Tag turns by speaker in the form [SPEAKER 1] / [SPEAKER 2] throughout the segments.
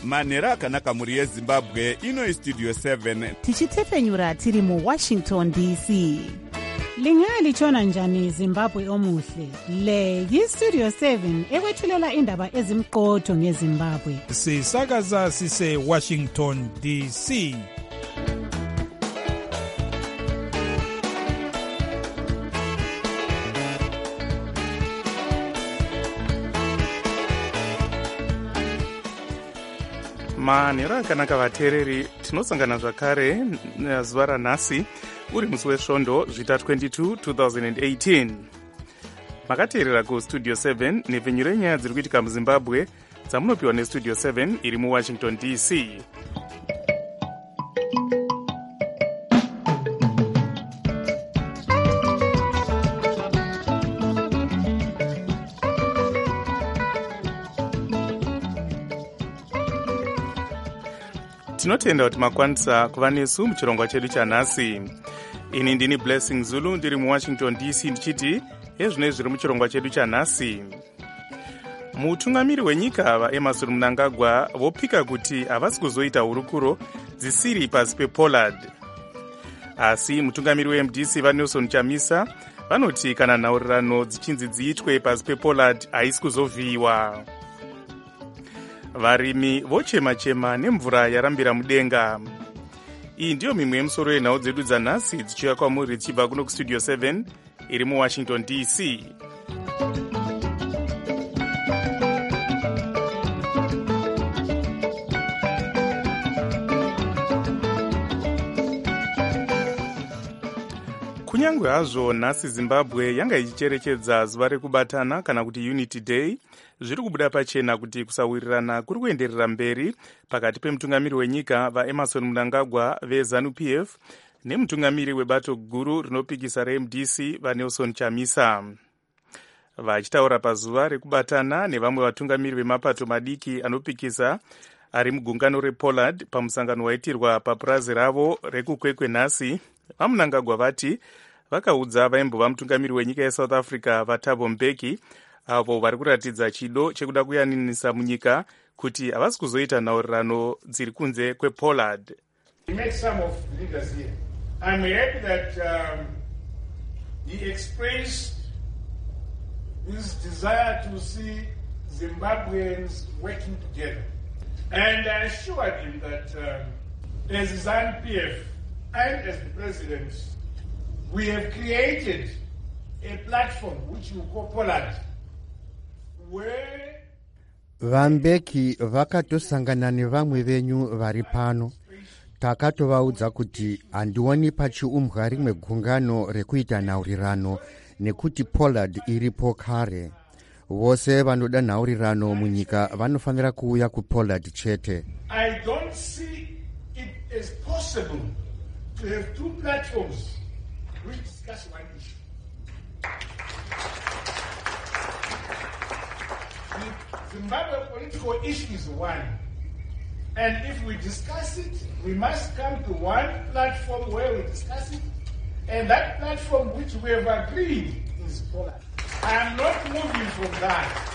[SPEAKER 1] manhero akanaka mhuri yezimbabwe. Ino istudio 7
[SPEAKER 2] tichitefenyura tiri muwashington dc. Lingalitshona njani Zimbabwe omuhle? Le yistudio 7 ekwethulela indaba ezimqotho ngeZimbabwe.
[SPEAKER 3] Sisakaza sise Washington DC.
[SPEAKER 4] manhero akanaka vateereri, tinosangana zvakare zuva ranhasi uri musi wesvondo zvita 22 2018. Makateerera kustudio 7 nepfenyuro yenyaya dziri kuitika muzimbabwe dzamunopiwa nestudio 7 iri muwashington dc. Tinotenda kuti makwanisa kuva nesu muchirongwa chedu chanhasi. Ini ndini Blessing Zulu ndiri muwashington dc ndichiti ezvinoi zviri muchirongwa chedu chanhasi. Mutungamiri wenyika vaEmmerson Mnangagwa vopika kuti havasi kuzoita hurukuro dzisiri pasi pePollard. Asi mutungamiri weMDC vaNelson Chamisa vanoti kana nhaurirano dzichinzi dziitwe pasi pePollard haisi kuzovhiyiwa. Varimi vochema-chema nemvura yarambira mudenga. Iyi ndiyo mimwe yemusoro yenhau dzedu dzanhasi dzichiuya kwamuri dzichibva kuno kustudio 7 iri muwashington dc. Kunyangwe hazvo nhasi Zimbabwe yanga ichicherechedza zuva rekubatana kana kuti Unity Day, zviri kubuda pachena kuti kusawirirana kuri kuenderera mberi pakati pemutungamiri wenyika vaEmmerson Mnangagwa veZANU-PF nemutungamiri webato guru rinopikisa reMDC vaNelson Chamisa. Vachitaura pazuva rekubatana nevamwe vatungamiri vemapato madiki anopikisa ari mugungano rePollard pamusangano waitirwa papurazi ravo rekukwekwe nhasi, vaMnangagwa vati vakaudza vaimbova mutungamiri wenyika yeSouth Africa vaThabo Mbeki avo vari kuratidza chido chekuda kuyaninisa munyika kuti havasi kuzoita nhaurirano dziri kunze kwePollard.
[SPEAKER 5] We met some of the leaders here. I'm happy that he expressed his desire to see Zimbabweans working together. And I assured him that as ZANU-PF and as the president, we have created a platform which we call Pollard, where
[SPEAKER 6] Vambeki vakatosangana nevamwe venyu vari pano. Takatovaudza kuti handioni pachiumbwa rimwe gungano rekuita nhaurirano nekuti Pollard iripo kare. Vose vanoda nhaurirano munyika vanofanira kuuya kuPollard chete.
[SPEAKER 5] I don't see it as possible to have two platforms which discuss one issue. The Zimbabwe political issue is one. And if we discuss it, we must come to one platform where we discuss it. And that platform which we have agreed is Pollard. I am not moving from that.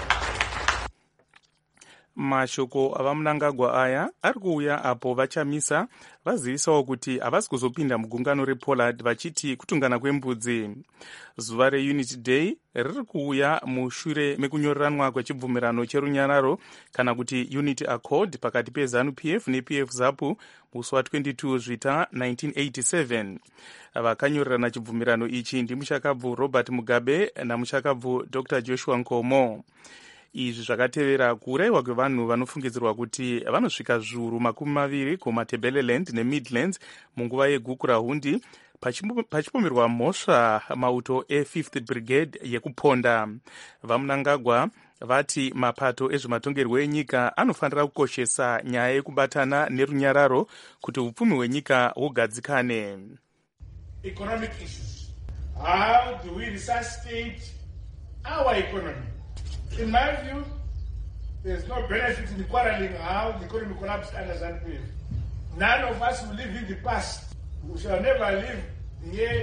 [SPEAKER 4] Mashoko avaMnangagwa aya ari kuuya apo vaChamisa vazivisawo kuti havasi kuzopinda mugungano rePollard vachiti kutungana kwembudzi. Zuva reUnity Day riri kuuya mushure mekunyoreranwa kwechibvumirano cherunyararo kana kuti Unity Accord pakati peZANU-PF nePF ZAPU musi wa22 zvita 1987. Vakanyorerana chibvumirano ichi ndimushakabvu Robert Mugabe namushakabvu Dr. Joshua Nkomo. Izvi zvakatevera kuurayiwa kwevanhu vanofungidzirwa kuti vanosvika zviuru 20 kumaTebeleland neMidlands munguva yeguku rahundi pachipomerwa mhosva mauto e5th Brigade yekuponda. VaMnangagwa vati mapato ezvematongerwo enyika anofanira kukoshesa nyaya yekubatana nerunyararo kuti upfumi hwenyika hugadzikane.
[SPEAKER 5] Economic issues. How do we resuscitate our economy? In my view, there's no benefit in quarreling how the economy collapsed under ZANU-PF. None of us will live in the past. We shall never live the year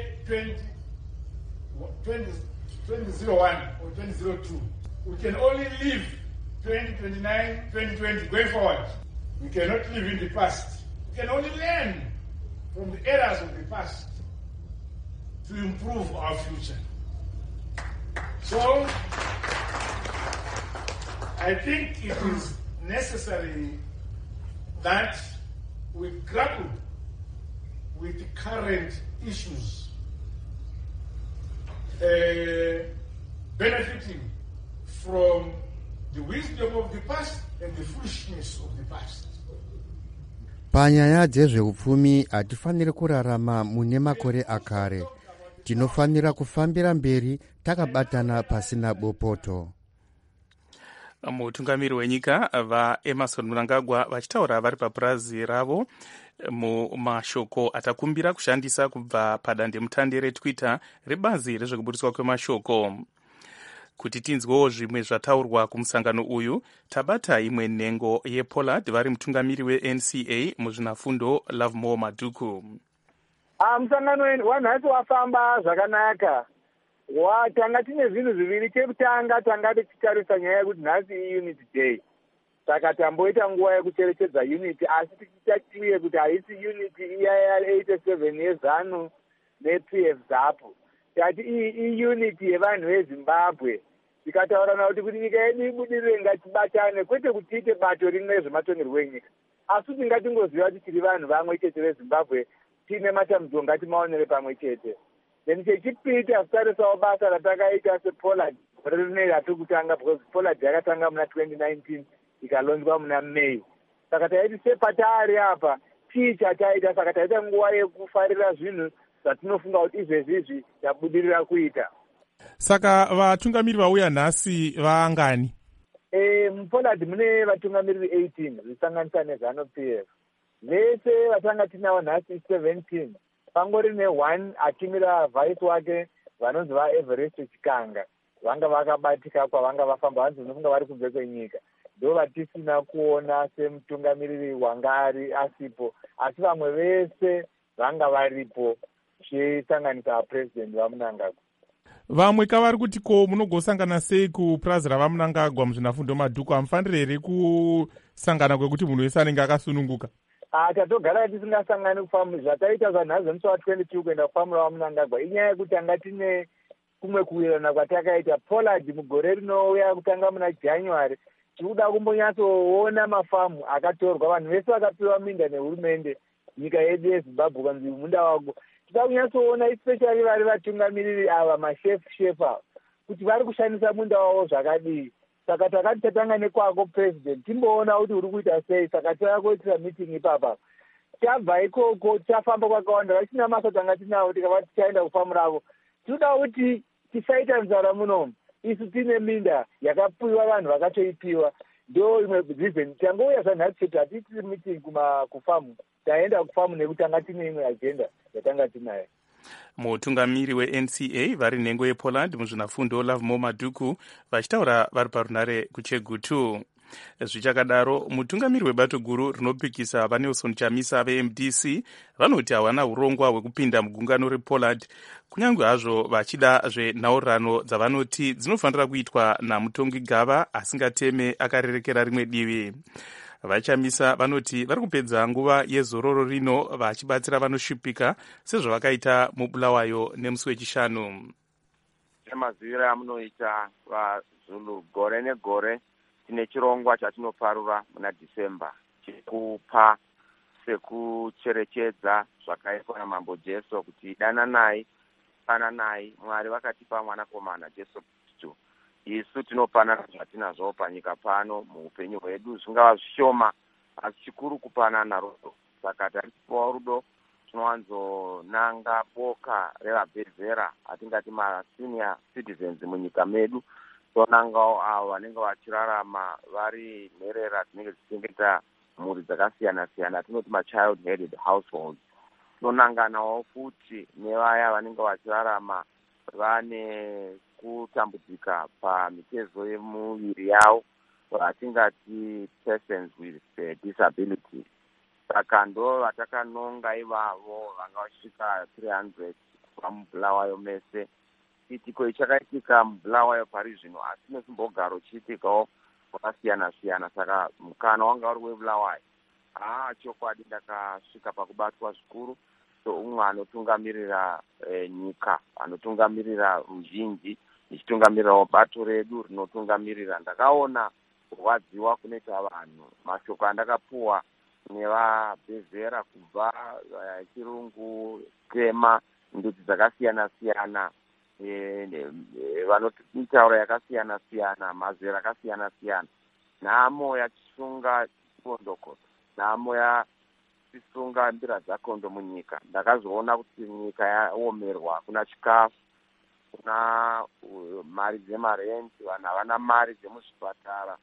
[SPEAKER 5] 2001 or 2002. We can only live 2029, 2020 going forward. We cannot live in the past. We can only learn from the errors of the past to improve our future. So, I think it is necessary that we grapple with the current issues, benefiting from the wisdom of the past and the foolishness of the past.
[SPEAKER 6] Panyaya dzezveupfumi hatifaniri kurarama mune makore akare. Tinofanira kufambira mberi takabatana pasina bopoto.
[SPEAKER 4] Mutungamiri wenyika vaEmmerson Mnangagwa vachitaura vari papurazi ravo mumashoko atakumbira kushandisa kubva padandemutande reTwitter rebazi rezvekuburiswa kwemashoko. Kuti tinzwewo zvimwe zvataurwa kumusangano uyu, tabata imwe nhengo yePollard vari mutungamiri weNCA muzvinafundo Lovemore Maduku.
[SPEAKER 7] Musangano wanhasi wafamba zvakanaka. Tanga tine zvinhu zviviri. Chekutanga tanga tichitarisa nyaya yekuti nhasi iUnity Day. Saka tamboita nguva yekucherechedza Unity, asi tichitatiwe kuti haisi Unity iya 87 yeZANU nePF zapo. Tati iUnity yevanhu veZimbabwe. Tikataurana kuti nyika yedu ibudirire ngatibatane, kwete kuti tiite bato rimwe zvematongerwo enyika. Asi kuti ngatingoziva kuti tiri vanhu vamwe chete veZimbabwe, tine matambudziko ngatimaonere pamwe chete. Then chechipiri tasitarisawo basa ratakaita sePollard rine ratiri kutanga, because Pollard yakatanga muna 2019 ikalonzwa muna May. Saka taiti sepatari apa chii chataita, saka taita nguva yekufarira zvinhu zvatinofunga kuti izvezvizvi tabudirira kuita.
[SPEAKER 3] Saka vatungamiri vauya nhasi vaangani?
[SPEAKER 7] MuPollard mune vatungamiriri 18 zvisanganisa neZANU-PF. Vese vatanga tinavo nhasi 17. Pangori ne1 achimira vice wake vanonzi vaEverest Chikanga. Vanga vakabatika kwavanga vafamba, vanzi vanofunga vari kubve kwenyika. Ndo vatisina kuona semutungamiriri wangari asipo, asi vamwe vese vanga varipo, chisanganisa president vaMnangagwa.
[SPEAKER 3] Vamwe kavari kuti ko munogosangana sei kupurazi ravaMnangagwa muzvinafundo Maduku? Hamufaniri here kusangana kwekuti munhu wese anenge akasununguka? Tatogara
[SPEAKER 7] tisingasangani kufamba. Zvataita zvanhazi musi wa22 kuenda kufamura vaMnangagwa inyaya yekuti tanga tine kumwe kuwirirana kwatakaita. Pollard mugore rinouya kutanga muna January tikuda kumbonyatsoona mafamu akatorwa, vanhu vese vakapiwa minda nehurumende nyika yedu yeZimbabwe kanzi munda wako. Tida kunyatsoona especially vari vatungamiriri ava mashef ava kuti vari kushandisa munda wavo zvakadii. Saka takati tatanga nekwako president timboona kuti uri kuita sei. Saka takakoitira meeting ipapa. Tabva ikoko tafamba kwakawanda, vachina masa tanga tinawo tikava tichaenda kufamuravo. Tinoda kuti tisaita nzara munomu. Isu tine minda yakapiwa vanhu vakatoipiwa. Ndo imwe reason tangouya zvanhasi chete hatiitiri meeting kufamu. Taenda kufamu nekuti tanga tine imwe agenda yatanga tinayo.
[SPEAKER 4] Mutungamiri weNCA vari nhengo yePollard muzvinafundo Lovemore Maduku vachitaura vari parunare kuChegutu. Zvichakadaro, mutungamiri webato guru rinopikisa vaNelson Chamisa veMDC vanoti hawana urongwa hwekupinda mugungano rePollard, kunyange hazvo vachida zvenhaurirano dzavanoti dzinofanira kuitwa namutongi gava asingateme akarerekera rimwe divi. VaChamisa vanoti vari kupedza nguva yezororo rino vachibatsira vanoshupika sezvavakaita muBulawayo nemusi wechishanu.
[SPEAKER 8] Nemaziviro amunoita vaZulu gore negore tine chirongwa chatinoparura muna December chekupa sekucherechedza zvakaitwa naMambo Jesu kuti dananai pananai Mwari vakatipa mwanakomana Jesu Kristu. Isu tinopanana zvatinazvo panyika pano muupenyu hwedu, zvingava zvishoma asi chikuru kupanana rudo. Saka taripiwa rudo tinowanzonanga boka revabvezera atingati masenior citizens munyika medu, tonangawo avo vanenge vachirarama vari nherera dzinenge dzichengeta mhuri dzakasiyana siyana, tinoti machild headed households. Tonanganawo futi nevaya vanenge vachirarama vane kutambudzika pamitezo yemuviri yavo, vatingati persons with disability. Saka ndo vatakanonga ivavo vanga vasvika 300 pamuBulawayo mese. Chitiko ichakaitika muBulawayo pari zvino, asi nesimbogaro chiitikawo kwakasiyana siyana. Saka mukana wanga uri weBulawayo chokwadi ndakasvika pakubatwa zvikuru. So umwe anotungamirira nyika, anotungamirira ruzhinji, ichitungamirirawo bato redu rinotungamirira. Ndakaona kurwadziwa kunoita vanhu. Mashoko andakapuwa nevabhezera kubva chirungu, tema, ndudzi dzakasiyana-siyana, vanotaura yakasiyana-siyana, mazera akasiyana-siyana. Nhamo yachisunga chikondoko, nhamo yachisunga mbira dzakondo munyika. Ndakazoona kuti nyika yaomerwa, kuna chikafu, kuna mari dzemarenti, vanhu havana mari dzemuzvipatara.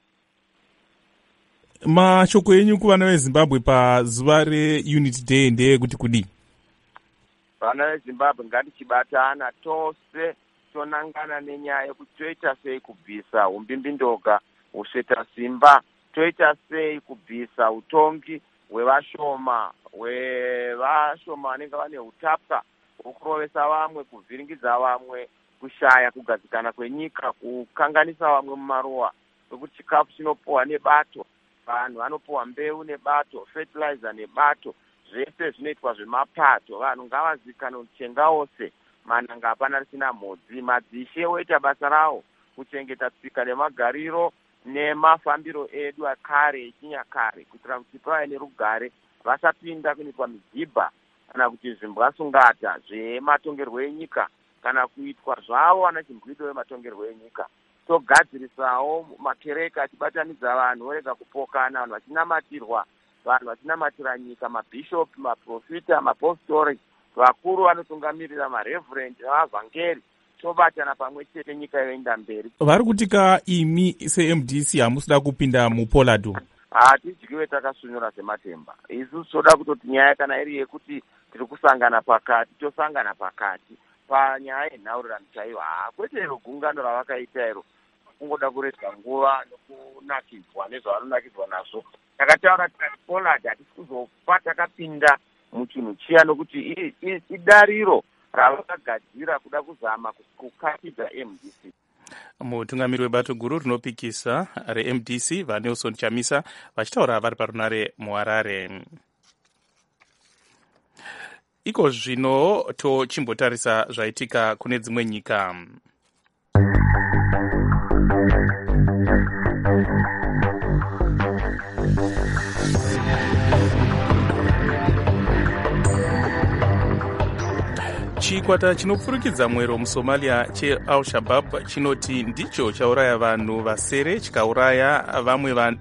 [SPEAKER 4] Mashoko enyu kuvana vezimbabwe pazuva reUnity Day ndeyekuti kudii?
[SPEAKER 8] Vana vezimbabwe ngatichibatana tose tonangana nenyaya yekuti toita sei kubvisa umbimbindoga, usveta simba, toita sei kubvisa utongi hwevashoma vanenge vane utapwa hwokurovesa vamwe, kuvhiringidza vamwe, kushaya kugadzikana kwenyika, kukanganisa vamwe mumaruwa, nokuti chikafu chinopuwa nebato, vanhu vanopuwa mbeu nebato, fertilizer nebato, zvese zvinoitwa zvemapato. Vanhu ngavazivikanwe kuti chenga wose mananga hapana risina mhodzi. Madzishe oita basa rawo kuchengeta tsika nemagariro nemafambiro edu akare echinyakare, kuitira kuti pave nerugare, vasapinda kunoitwa midhibha kana kuti zvimbwasungata zvematongerwo enyika kana kuitwa zvavo vana chimbwido vematongerwo enyika. Togadzirisawo makereka achibatanidza vanhu, orega kupokana, vanhu vachinamatirwa, vanhu vachinamatira nyika, mabhishopu, maprofita, mapostori, vakuru vanotungamirira, mareverend navavhangeri, tobatana pamwe chete, nyika yoenda mberi.
[SPEAKER 4] Vari kutika imi seMDC hamusida kupinda muPollard?
[SPEAKER 8] Hatidyiwe takasunura sematemba. Isusu toda kutoti nyaya kana iri yekuti tiri kusangana pakati, tosangana pakati panyaya yenhaurirano chaiyo. Kwete iro gungano ravakaita iro kungoda kuredza nguva nokunakidzwa nezvavanonakidzwa nazvo. Takataura tikati Pollard hatisi kuzofa takapinda muchinhu chiya, nokuti idariro ravakagadzira kuda kuzama kukatidza MDC.
[SPEAKER 4] Mutungamiri webato guru rinopikisa reMDC vaNelson Chamisa vachitaura vari parunare muHarare. Iko zvino tochimbotarisa zvaitika kune dzimwe nyika. Chikwata chinopfurikidza mwero muSomalia cheAl-Shabaab chinoti ndicho chauraya vanhu vasere, chikauraya vamwe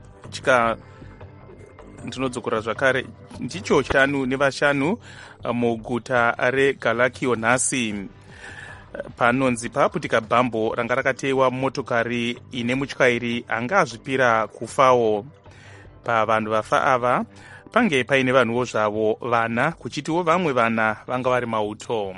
[SPEAKER 4] ndinodzokera zvakare, ndicho 5 muguta reGalakio nhasi. Panonzi paputika bhambo ranga rakatewa motokari ine mutyairi anga azvipira kufawo. Pavanhu vafa ava pange paine vanhuwo zvavo vana, kuchitiwo vamwe vana vanga vari mauto.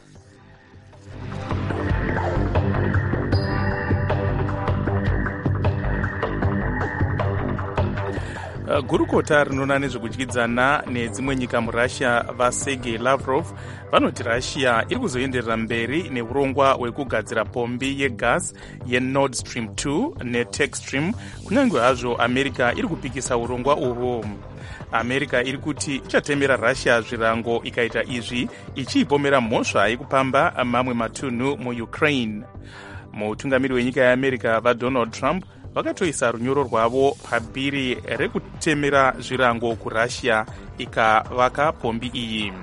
[SPEAKER 4] Gurukota rinoona nezvekudyidzana nedzimwe nyika muRussia vaSergei Lavrov vanoti Russia iri kuzoenderera mberi neurongwa hwekugadzira pombi yegas yeNord Stream 2 neTechstream, kunyange hazvo America iri kupikisa urongwa uhwo. America iri kuti ichatemera Russia zvirango ikaita izvi, ichiipomera mhosva yekupamba mamwe matunhu muUkraine. Mutungamiri wenyika yeAmerica vaDonald Trump vakatoisa runyoro rwavo pabhiri rekutemera zvirango kuRussia ikavaka pombi iyi.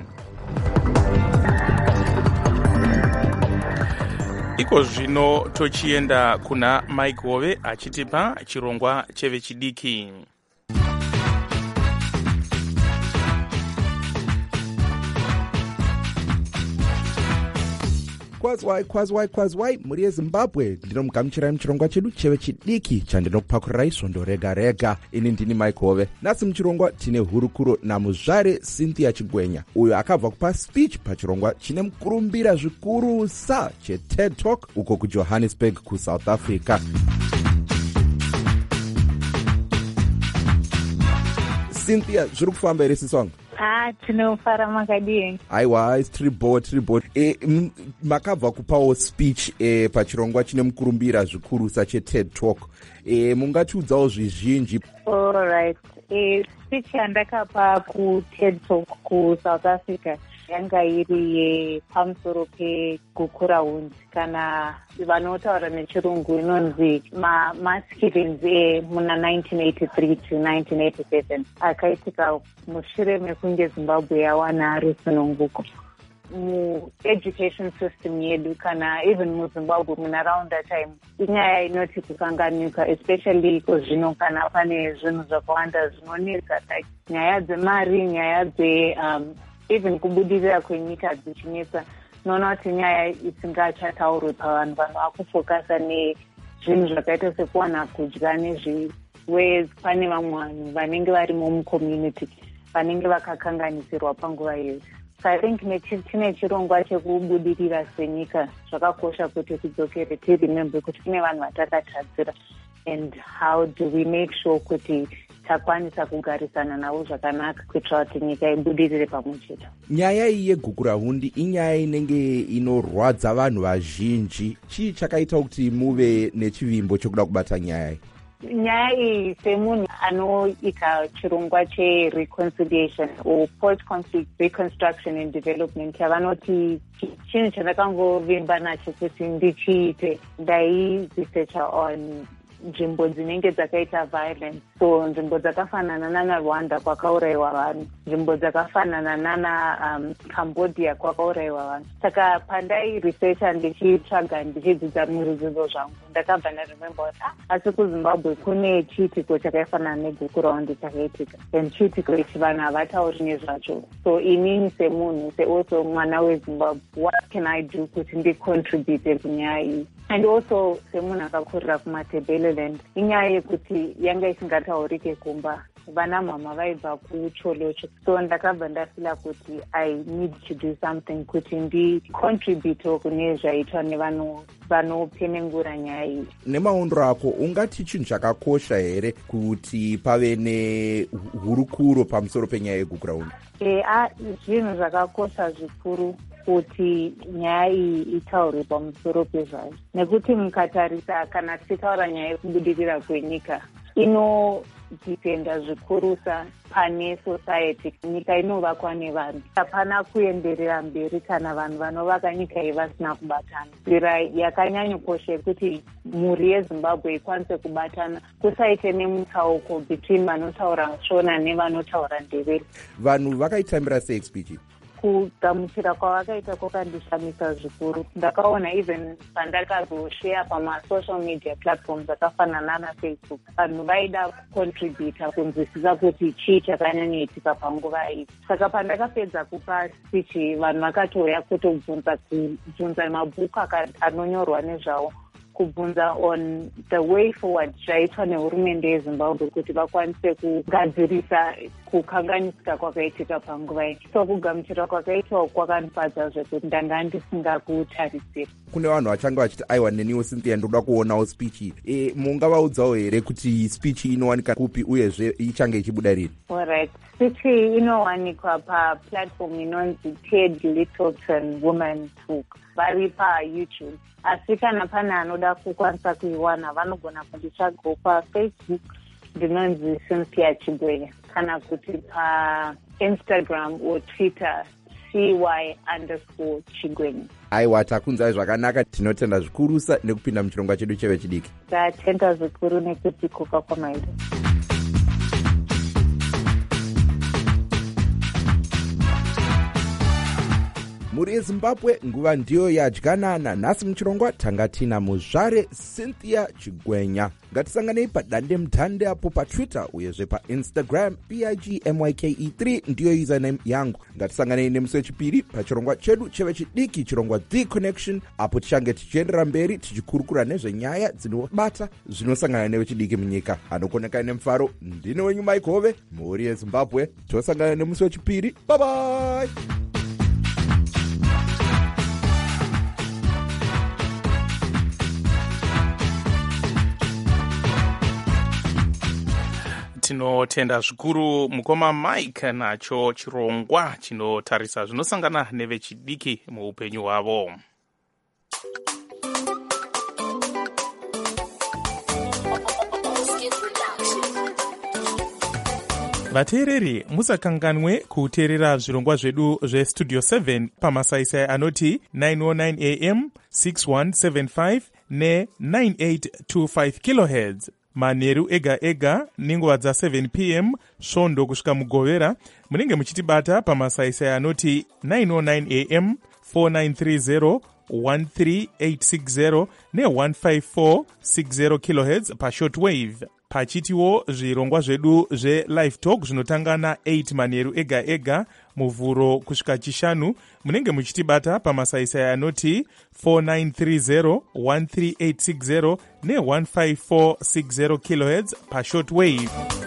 [SPEAKER 4] Iko zvino tochienda kuna Mike Hove achitipa chirongwa chevechidiki.
[SPEAKER 9] Kwazwai muri yeZimbabwe, ndinomugamuchirai muchirongwa chedu chevechidiki chandinokupakurirai svondo rega rega. Ini ndini Mike Hove. Nhasi muchirongwa tine hurukuro namuzvare Cynthia Chigwenya, uyo akabva kupa speech pachirongwa chine mukurumbira zvikurusa cheTED Talk uko kuJohannesburg kuSouth Africa. Cynthia, zviri kufamba here sisi wangu?
[SPEAKER 10] Tinofara makadii.
[SPEAKER 9] Aiwa, tribord. Makabva kupawo speech pachirongwa chine mukurumbira zvikurusa cheTED Talk. Mungatiudzawo zvizhinji.
[SPEAKER 10] Alright. Speech yandakapa kuTED Talk kuSouth Africa yanga iri yepamusoro pegukurahundi kana vanotaura nechirungu inonzi mass killings muna 1983 to 1987 akaitika mushure mekunge Zimbabwe yawana rusununguko. Mu-education system yedu kana even muZimbabwe muna around that time inyaya inoti kukanganika, especially kozvino kana pane zvinhu zvakawanda zvinonetsa like nyaya dzemari, nyaya even kubudirira kwenyika dzichinetsa. Noona kuti nyaya isingachataurwi pavanhu vakufokasa nezvinhu zvakaita sekuwana kudya whereas pane vamwe vanhu vanenge varimo mucommunity vanenge vakakanganisirwa panguva iyoyo. So I think tine chirongwa chekubudirira senyika zvakakosha kuti tidzokere tiremembe kuti kune vanhu vatakatadzira and how do we make sure kuti takwanisa kugarisana navo zvakanaka kuitira kuti nyika ibudirire pamwe chete.
[SPEAKER 9] Nyaya iyi yegukurahundi inyaya inenge inorwadza vanhu vazhinji. Chii chakaita kuti muve nechivimbo chokuda kubata nyaya iyi?
[SPEAKER 10] Nyaya iyi semunhu anoita chirongwa chereconciliation or post-conflict reconstruction and development yavanoti chinhu chandakangovimba nacho kuti ndichiite ndairesearcha on nzvimbo dzinenge dzakaita violence. So nzvimbo dzakafanana nanaRwanda kwakaurayiwa vanhu, nzvimbo dzakafanana nanaCambodia kwakaurayiwa vanhu. Saka pandairesearcha ndichitsvaga ndichidzidza murudzidzo zvangu ndakabva ndarememba kuti asi kuZimbabwe kune chiitiko chakafanana negukurahundi chakaitika and chiitiko ichi vanhu havatauri nezvacho. So inini semunhu also mwana weZimbabwe, what can I do kuti ndicontribute kunyaya iyi? And also semunhu akakurira kuMatebeleland inyaya yekuti yanga isingataurike kumba vana mama vaibva kucholocho. So ndakabva ndafila kuti I need to do something kuti ndicontribute kune zvaitwa nevanhu vanopenengura nyaya iyi.
[SPEAKER 9] Nemaondro ako ungati chinhu chakakosha here kuti pave nehurukuro pamusoro penyaya yegukurahundi?
[SPEAKER 10] Zvinhu zvakakosha zvikuru kuti nyaya iyi itaurwe pamusoro pezvayo, nekuti mukatarisa kana tichitaura nyaya yekubudirira kwenyika inodhipenda zvikurusa pane society. Nyika inovakwa nevanhu, hapana kuenderera mberi kana vanhu vanovaka nyika iyi vasina kubatana. Nzira yakanyanyokosha yekuti mhuri yeZimbabwe ikwanise kubatana, kusaite nemutsauko between vanotaura shona nevanotaura ndevere.
[SPEAKER 9] Vanhu vakaitambira sei speech?
[SPEAKER 10] Kugamuchira kwavakaita kwakandishamisa zvikuru. Ndakaona even pandakazoshare pamasocial media platforms akafanana naFacebook, vanhu vaida kucontributa kunzwisisa kuti chii chakanyanyoitika panguva iyi. Saka pandakapedza kupa speech vanhu vakatouya kutobvunza mabhuku anonyorwa nezvawo, kubvunza on the way forward zvaitwa nehurumende yeZimbabwe kuti vakwanise kugadzirisa kukanganisika kwakaitika panguva iyi. So kugamuchira kwakaitwa kwakandifadza zvekuti ndanga ndisingakutarisira.
[SPEAKER 9] Kune vanhu vachanga vachiti aiwa neniwo Cynthia ndoda kuonawo speech iyi. Mungavaudzawo here kuti speech inowanika kupi uyezve ichange ichibuda rini?
[SPEAKER 10] Alright. Speech inowanikwa paplatform inonzi TED Littleton Women Talk. Vari paYouTube. Asi kana pane anoda kukwanisa kuiwana vanogona kunditsvagawo paFacebook ndinonzi Cynthia Chigwenya, kana kuti paInstagram or Twitter CY_Chigwenya.
[SPEAKER 9] Aiwa, takunzai zvakanaka. Tinotenda zvikurusa nekupinda muchirongwa chedu chevechidiki.
[SPEAKER 10] Tatenda zvikuru nekuti kuka kwamaita.
[SPEAKER 9] Mhuri yeZimbabwe nguva ndiyo yadyanana. Nhasi muchirongwa tanga tina muzvare Cynthia Chigwenya. Ngatisanganei padande mutande apo paTwitter uyezve paInstagram PIGMYKE3 ndiyo username yangu. Ngatisanganei nemusi wechipiri pachirongwa chedu chevechidiki, chirongwa The Connection, apo tichange tichiendera mberi tichikurukura nezvenyaya dzinobata zvinosangana nevechidiki munyika. Anokoneka nemufaro ndine wenyu Mike Hove, mhuri yeZimbabwe. Tosangana nemusi wechipiri. Bye bye.
[SPEAKER 4] Tinotenda zvikuru mukoma Mike nacho chirongwa chinotarisa zvinosangana nevechidiki muupenyu hwavo. vateereri musakanganwe kuteerera zvirongwa zvedu zvestudio 7 pamasaisai anoti 909 am 6175 ne9825 kilohertz manheru ega ega nenguva dza7 pm svondo kusvika mugovera. Munenge muchitibata pamasaisai anoti 909 am 4930 13860 ne15460 kilohertz pashortwave. Pachitiwo zvirongwa zvedu zvelive talk zvinotanga na8 manheru ega ega muvhuro kusvika chishanu. Munenge muchitibata pamasaisai anoti 4930 13860 ne15460 kilohertz pashortwave.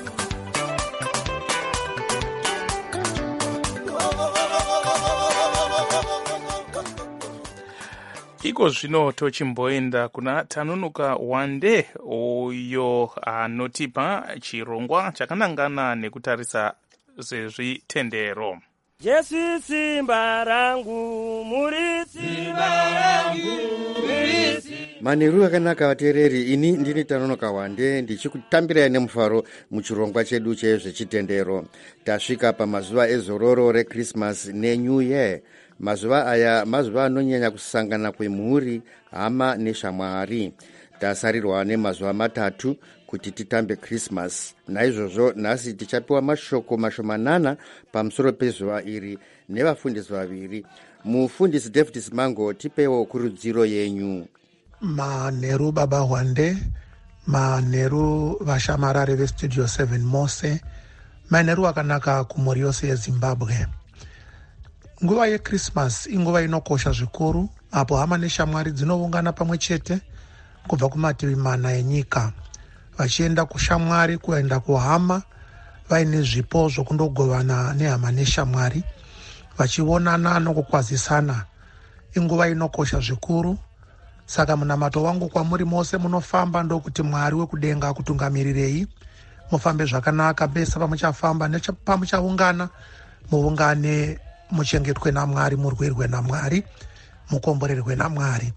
[SPEAKER 4] Iko zvino tochimboenda kuna Tanunuka Wande uyo anotipa chirongwa chakanangana nekutarisa zvezvitendero.
[SPEAKER 11] Jesu simba rangu, muri simba rangu, muri simba.
[SPEAKER 6] Manheru akanaka vateereri, ini ndini Tanunuka Wande ndichikutambirai nemufaro muchirongwa chedu chezvechitendero. Tasvika pamazuva ezororo reChristmas neNew Year. Mazuva aya mazuva anonyanya kusangana kwemhuri, hama neshamwari. Tasarirwa nemazuva matatu kuti titambe Christmas. Naizvozvo nhasi tichapiwa mashoko mashomanana pamusoro pezuva iri nevafundisi vaviri. Mufundisi David Simango, tipewo kurudziro yenyu.
[SPEAKER 12] Manheru baba Wande, manheru vashamarari vestudio 7 mose, manheru akanaka kumhuri yose yeZimbabwe. Nguva yeChristmas inguva inokosha zvikuru, apo hama neshamwari dzinoungana pamwe chete kubva kumativi mana enyika, vachienda kushamwari, kuenda kuhama, vaine zvipo zvokundogovana nehama neshamwari, vachionana nokukwazisana. Inguva inokosha zvikuru. Saka munamato wangu kwamuri mose munofamba ndokuti Mwari wekudenga akutungamirirei. Mufambe zvakanaka besa pamuchafamba nepamuchaungana, muungane muchengetwe naMwari, murwirwe naMwari, mukomborerwe naMwari.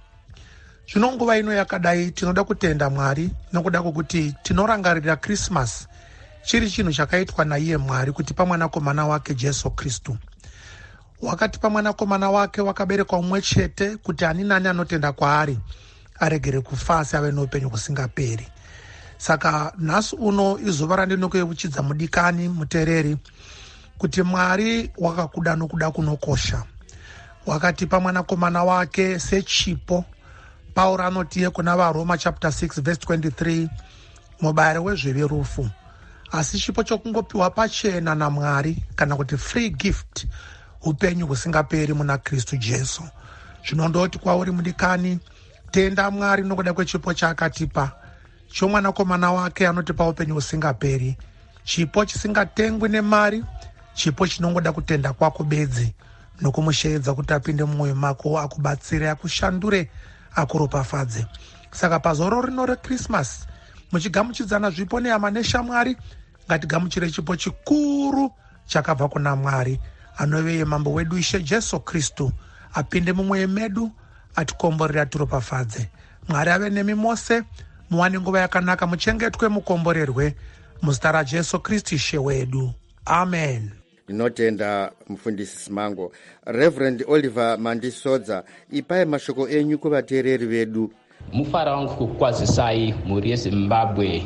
[SPEAKER 12] Zvino nguva ino yakadai tinoda kutenda Mwari nokuda kwokuti tinorangarira Christmas chiri chinhu chakaitwa naiye Mwari kuti pamwanakomana wake Jesu Kristu. Wakati pamwanakomana wake wakaberekwa umwe chete kuti ani nani anotenda kwaari aregere kufa asi ave noupenyu husingaperi. Saka nhasi uno izuva randinokueuchidza mudikani muteereri kuti Mwari wakakuda nokuda kunokosha. Wakatipa mwanakomana wake sechipo. Pauro anotiye kuna vaRoma chapter 6 verse 23, mubayiro wezvivi rufu, asi chipo chokungopiwa pachena naMwari, kana kuti free gift, upenyu husingaperi muna Kristu Jesu. Zvinondoti kwauri mudikani, tenda Mwari nokuda kwechipo chaakatipa, chomwanakomana wake anotipa upenyu husingaperi, chipo chisingatengwi nemari, chipo chinongoda kutenda kwako bedzi nokumushedza kuti apinde mumwoyo mako, akubatsire, akushandure, akuropafadze. Saka pazoro rino reChristmas, muchigamuchidzana zvipo nehama neshamwari, ngatigamuchire chipo chikuru chakabva kuna Mwari, anove mambo wedu Ishe Jesu Kristu, apinde mumwoyo medu, atikomborere, atiropafadze. Mwari ave nemi mose, muwane nguva yakanaka, muchengetwe, mukomborerwe, muzita raJesu Kristu Ishe wedu. Amen.
[SPEAKER 6] Ndinotenda mufundisi Simango. Reverend Oliver Mandisodza, ipai mashoko enyu kuvateereri vedu.
[SPEAKER 13] Mufara wangu kukwazisai muri yeZimbabwe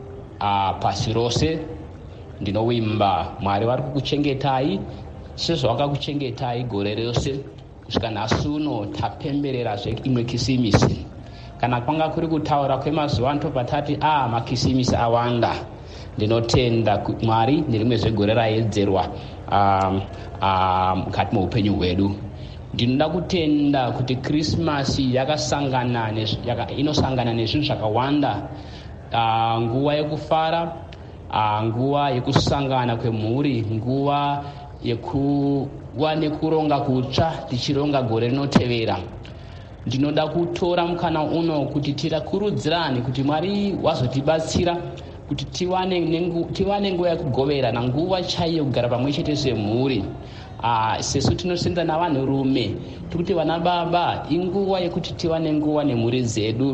[SPEAKER 13] pasi rose. Ndinowimba Mwari vari kukuchengetai sezvo vakakuchengetai gore rose kusvika nhasi uno tapemberera imwe kisimisi. Kana kwanga kuri kutaura kwemazuva anotobva makisimisi awanda. Ndinotenda Mwari nerimwe zvegore raedzerwa mukati muupenyu hwedu. Ndinoda kutenda kuti Krismasi inosangana nezvinhu zvakawanda, nguva yekufara, nguva yekusangana kwemhuri, nguva yekuva nekuronga kutsva tichironga gore rinotevera. Ndinoda kutora mukana uno kuti tirakurudzirane kuti Mwari wazotibatsira kuti tiwane nguva yekugoverana, nguva chaiyo kugara pamwe chete semhuri. Sesu tinosenda navanhurume tikuti vana baba, inguva yekuti tiwane nguva nemhuri dzedu,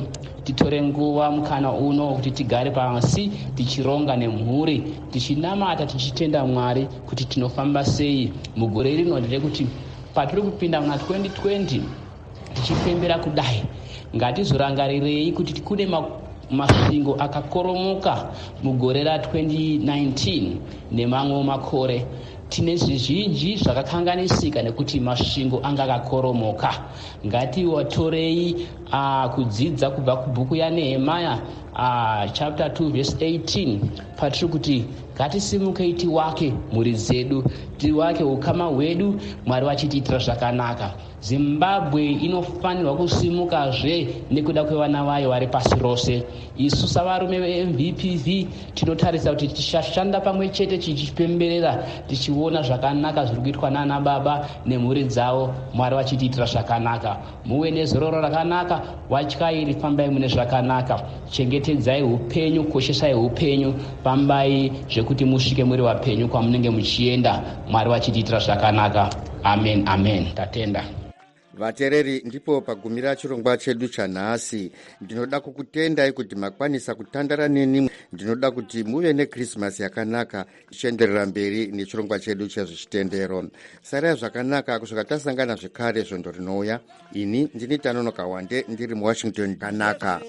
[SPEAKER 13] titore nguva mukana uno kuti tigare pasi tichironga nemhuri, tichinamata tichitenda Mwari kuti tinofamba sei mugore rino rekuti patiri kupinda muna 2020 tichipembera kudai. Ngatizorangarirei kuti kune masvingo akakoromoka mugore ra 2019 nemamwe makore. Tine zvizhinji zvakakanganisika nekuti masvingo anga akakoromoka. Ngatiwatorei kudzidza kubva kubhuku yaNehemia chapter 2 verse 18 patiri kuti ngatisimukei tiwake mhuri dzedu, tiwake ukama hwedu, Mwari wachitiitira zvakanaka. Zimbabwe inofanirwa kusimukazve nekuda kwevana vayo vari pasi rose. Isu savarume veMVPV tinotarisa kuti tichashanda pamwe chete tichipemberera, tichiona zvakanaka zviri kuitwa nana baba nemhuri dzavo, Mwari wachitiitira zvakanaka. Muve nezororo rakanaka, watyairi, fambai mune zvakanaka, chengetedzai upenyu, koshesai upenyu, pambai zvekuti musvike muri vapenyu kwamunenge muchienda, Mwari wachitiitira zvakanaka. Amen, amen. Tatenda.
[SPEAKER 6] Vatereri, ndipo pagumira chirongwa chedu chanhasi. Ndinoda kukutendai kuti makwanisa kutandara neni. Ndinoda kuti muve neKrismasi yakanaka ichienderera mberi nechirongwa chedu chezvichitendero. Sarai zvakanaka kusvika tasangana zvekare svondo rinouya. Ini ndini Tanonoka Wande ndiri muWashington kanaka.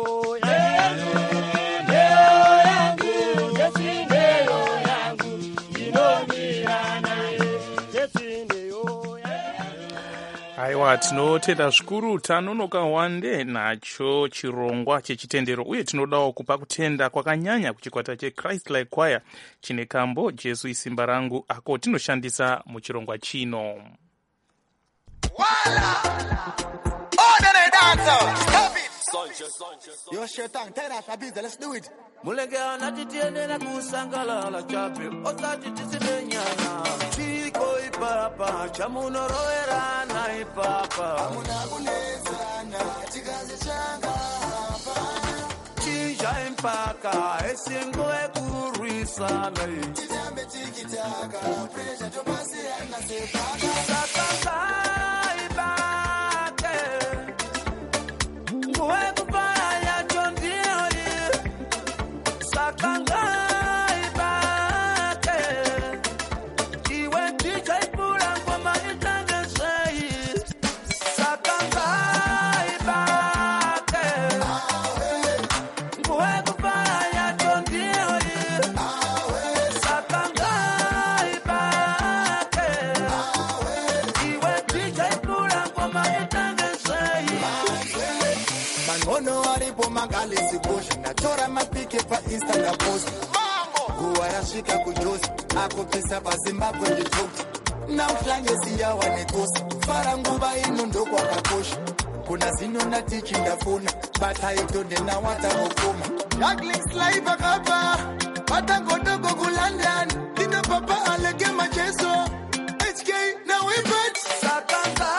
[SPEAKER 4] Aiwa, tinotenda zvikuru Tanonoka Wande nacho chirongwa chechitendero, uye tinodawo kupa kutenda kwakanyanya kuchikwata cheChrist Like Choir chine kambo Jesu isimba rangu ako tinoshandisa muchirongwa chino.
[SPEAKER 14] Yo shetan, tell us Abiza, let's do it. Mulegea nati tiendena kusangalala chape, osati tisimenyana. Chiko ipapa, chamunoroera na ipapa. Amuna kunezana, chikaze changa hapana. Chinja impaka, esingo ekuruisana. Chitambe chikitaka, pressure jomasi anasepaka. Sakanga natora mapike pa Insta na post guwa yashika kujosi akopesa pa Zimbabwe nditoti na mhlange siya wanekosi fara nguva ino ndoko akakosha kuna zino natichi ndafuna bataidonde na watamokoma Douglas live akapa watangodogo kulandani nina papa alege macheso HK na wibet sakanga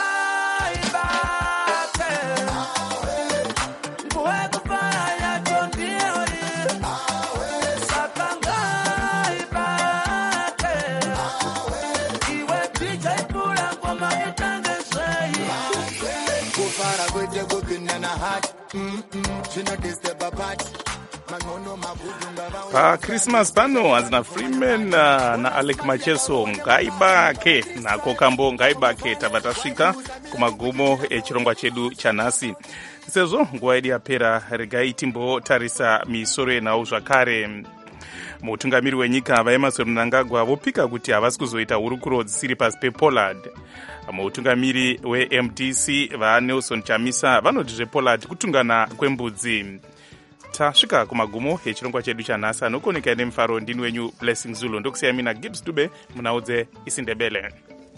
[SPEAKER 4] paChristmas pano hazina Freeman na Alec Macheso ngaibake nako kambo ngaibake tava tasvika kumagumo echirongwa chedu chanhasi. Sezvo nguva yedu yapera, regai timbotarisa misoro yenhau zvakare. Mutungamiri wenyika vaEmmerson Mnangagwa vopika kuti havasi kuzoita hurukuro dzisiri pasi pePollard. Mutungamiri weMDC vaNelson Chamisa vanoti zvePollard kutungana kwembudzi. Tasvika kumagumo echirongwa chedu chanhasi. Anokoneka nemufaro ndini wenyu Blessing Zulu. Ndokusiyai mina Gibbs Dube munaudze isindebele.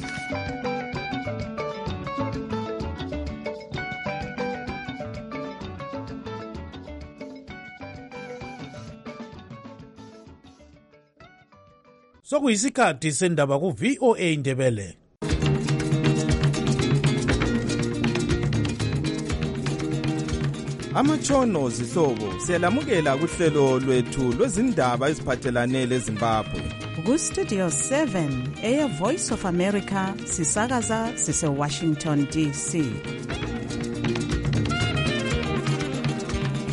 [SPEAKER 15] Sokuyisikhathi sendaba ku-VOA Ndebele.
[SPEAKER 9] Amatshono zihlobo siyalamukela kuhlelo lwethu lwezindaba eziphathelane leZimbabwe.
[SPEAKER 2] Ku-Studio 7 eya Voice of America sisakaza sise-Washington DC.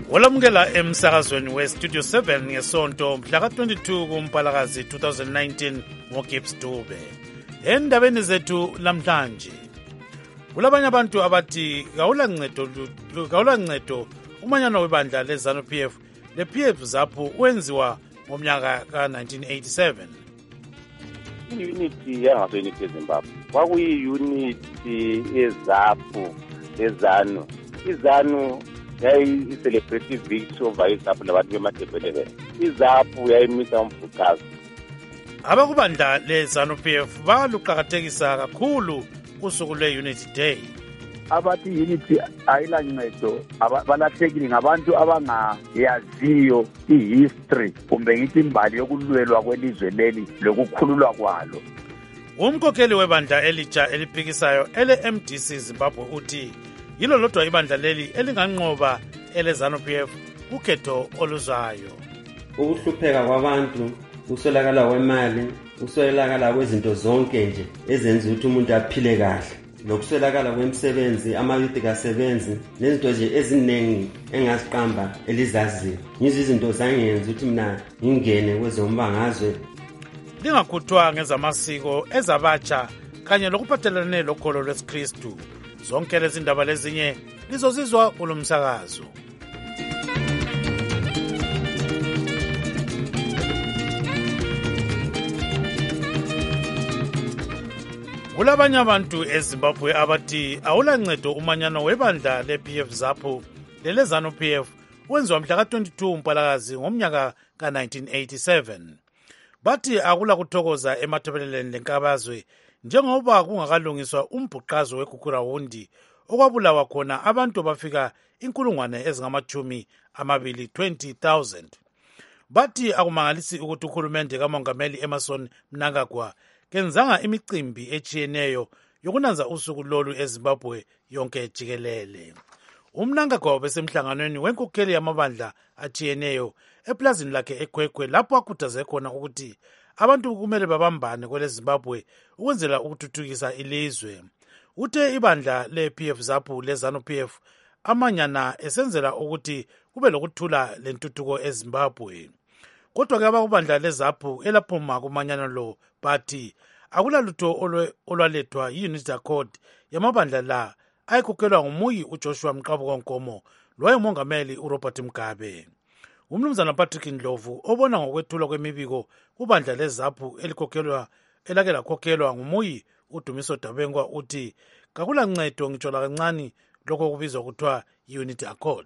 [SPEAKER 15] olamukela emsakazweni we-studio 7 ngesonto mhla ka-22 kuMpalakazi 2019 ngoGibbs Dube. Endabeni zethu lamhlanje kulabanye abantu abathi kawulancedo umanyano webandla le-ZANU-PF le-PF ZAPU wenziwa ngomnyaka ka-1987.
[SPEAKER 8] I-unity yangaso-unity eZimbabwe kwakuyi-unity eZAPU leZANU. iZANU yayi-celebrative victory over iZAPU labantu bemadebelele. iZAPU yayimisa umvukazi.
[SPEAKER 15] Abakubandla le-ZANU-PF baluqakathekisa kakhulu usuku lwe-Unity Day.
[SPEAKER 16] Abathi unity ayilancedo balahlekile ngabantu abangayaziyo i-history kumbe ngithi imbali yokulwelwa kwelizwe leli lokukhululwa kwalo.
[SPEAKER 15] Umkhokheli webandla elitsha eliphikisayo ele-MDC Zimbabwe uthi yilo lodwa ibandla leli elinganqoba ele-ZANU-PF ukhetho oluzayo.
[SPEAKER 17] Ukuhlupheka kwabantu, ukuswelakala kwemali, ukuswelakala kwezinto zonke nje ezenza ukuthi umuntu aphile kahle, nokuswelakala kwemisebenzi, amayuthi kasebenzi, nezinto nje eziningi engaziqamba elizaziyo. Ngizo izinto zangenza ukuthi mina ngingene kwezombangazwe.
[SPEAKER 15] Lingakhuthwa ngezamasiko ezabatsha kanye lokuphathelane lokholo lwesikristu. Zonke lezi ndaba lezinye lizozizwa kulo msakazo. Kulabanye abantu eZimbabwe abathi awulancedo umanyano webandla le-PF ZAPU lele-ZANU-PF wenziwa mhla ka-22 Mpalakazi ngomnyaka ka-1987. Bathi akula kuthokoza emathebeleleni lenkabazwe njengoba kungakalungiswa umbhuqazo weGugurawundi okwabulawa khona abantu bafika 20,000. Bathi akumangalisi ukuthi uhulumende kaMongameli Emmerson Mnangagwa kenzanga imicimbi etshiyeneyo yokunanza usuku lolu eZimbabwe yonke jikelele. UMnangagwa besemhlanganweni wenkokheli yamabandla atshiyeneyo eplazini lakhe eGwegwe lapho akhuthaze khona ukuthi abantu kumele babambane kwele-Zimbabwe ukwenzela ukuthuthukisa ilizwe. Uthe ibandla le-PF ZAPU le-ZANU-PF amanyana esenzela ukuthi kube lokuthula lentuthuko eZimbabwe. Kodwa ke abakubandla le-ZAPU elaphuma kumanyana lo bathi akulalutho olwalethwa yi-Unity Accord yamabandla la ayikhokhelwa ngumuyi uJoshua Mqabukonkomo lowayengumongameli uRobert Mugabe. Umnumzana Patrick Ndlovu obona ngokwethulwa kwemibiko kubandla le-ZAPU elake lakhokhelwa ngumuyi uDumiso Dabengwa uthi kakulancedo ngitsho lakancane lokho kubizwa kuthiwa yi-Unity Accord.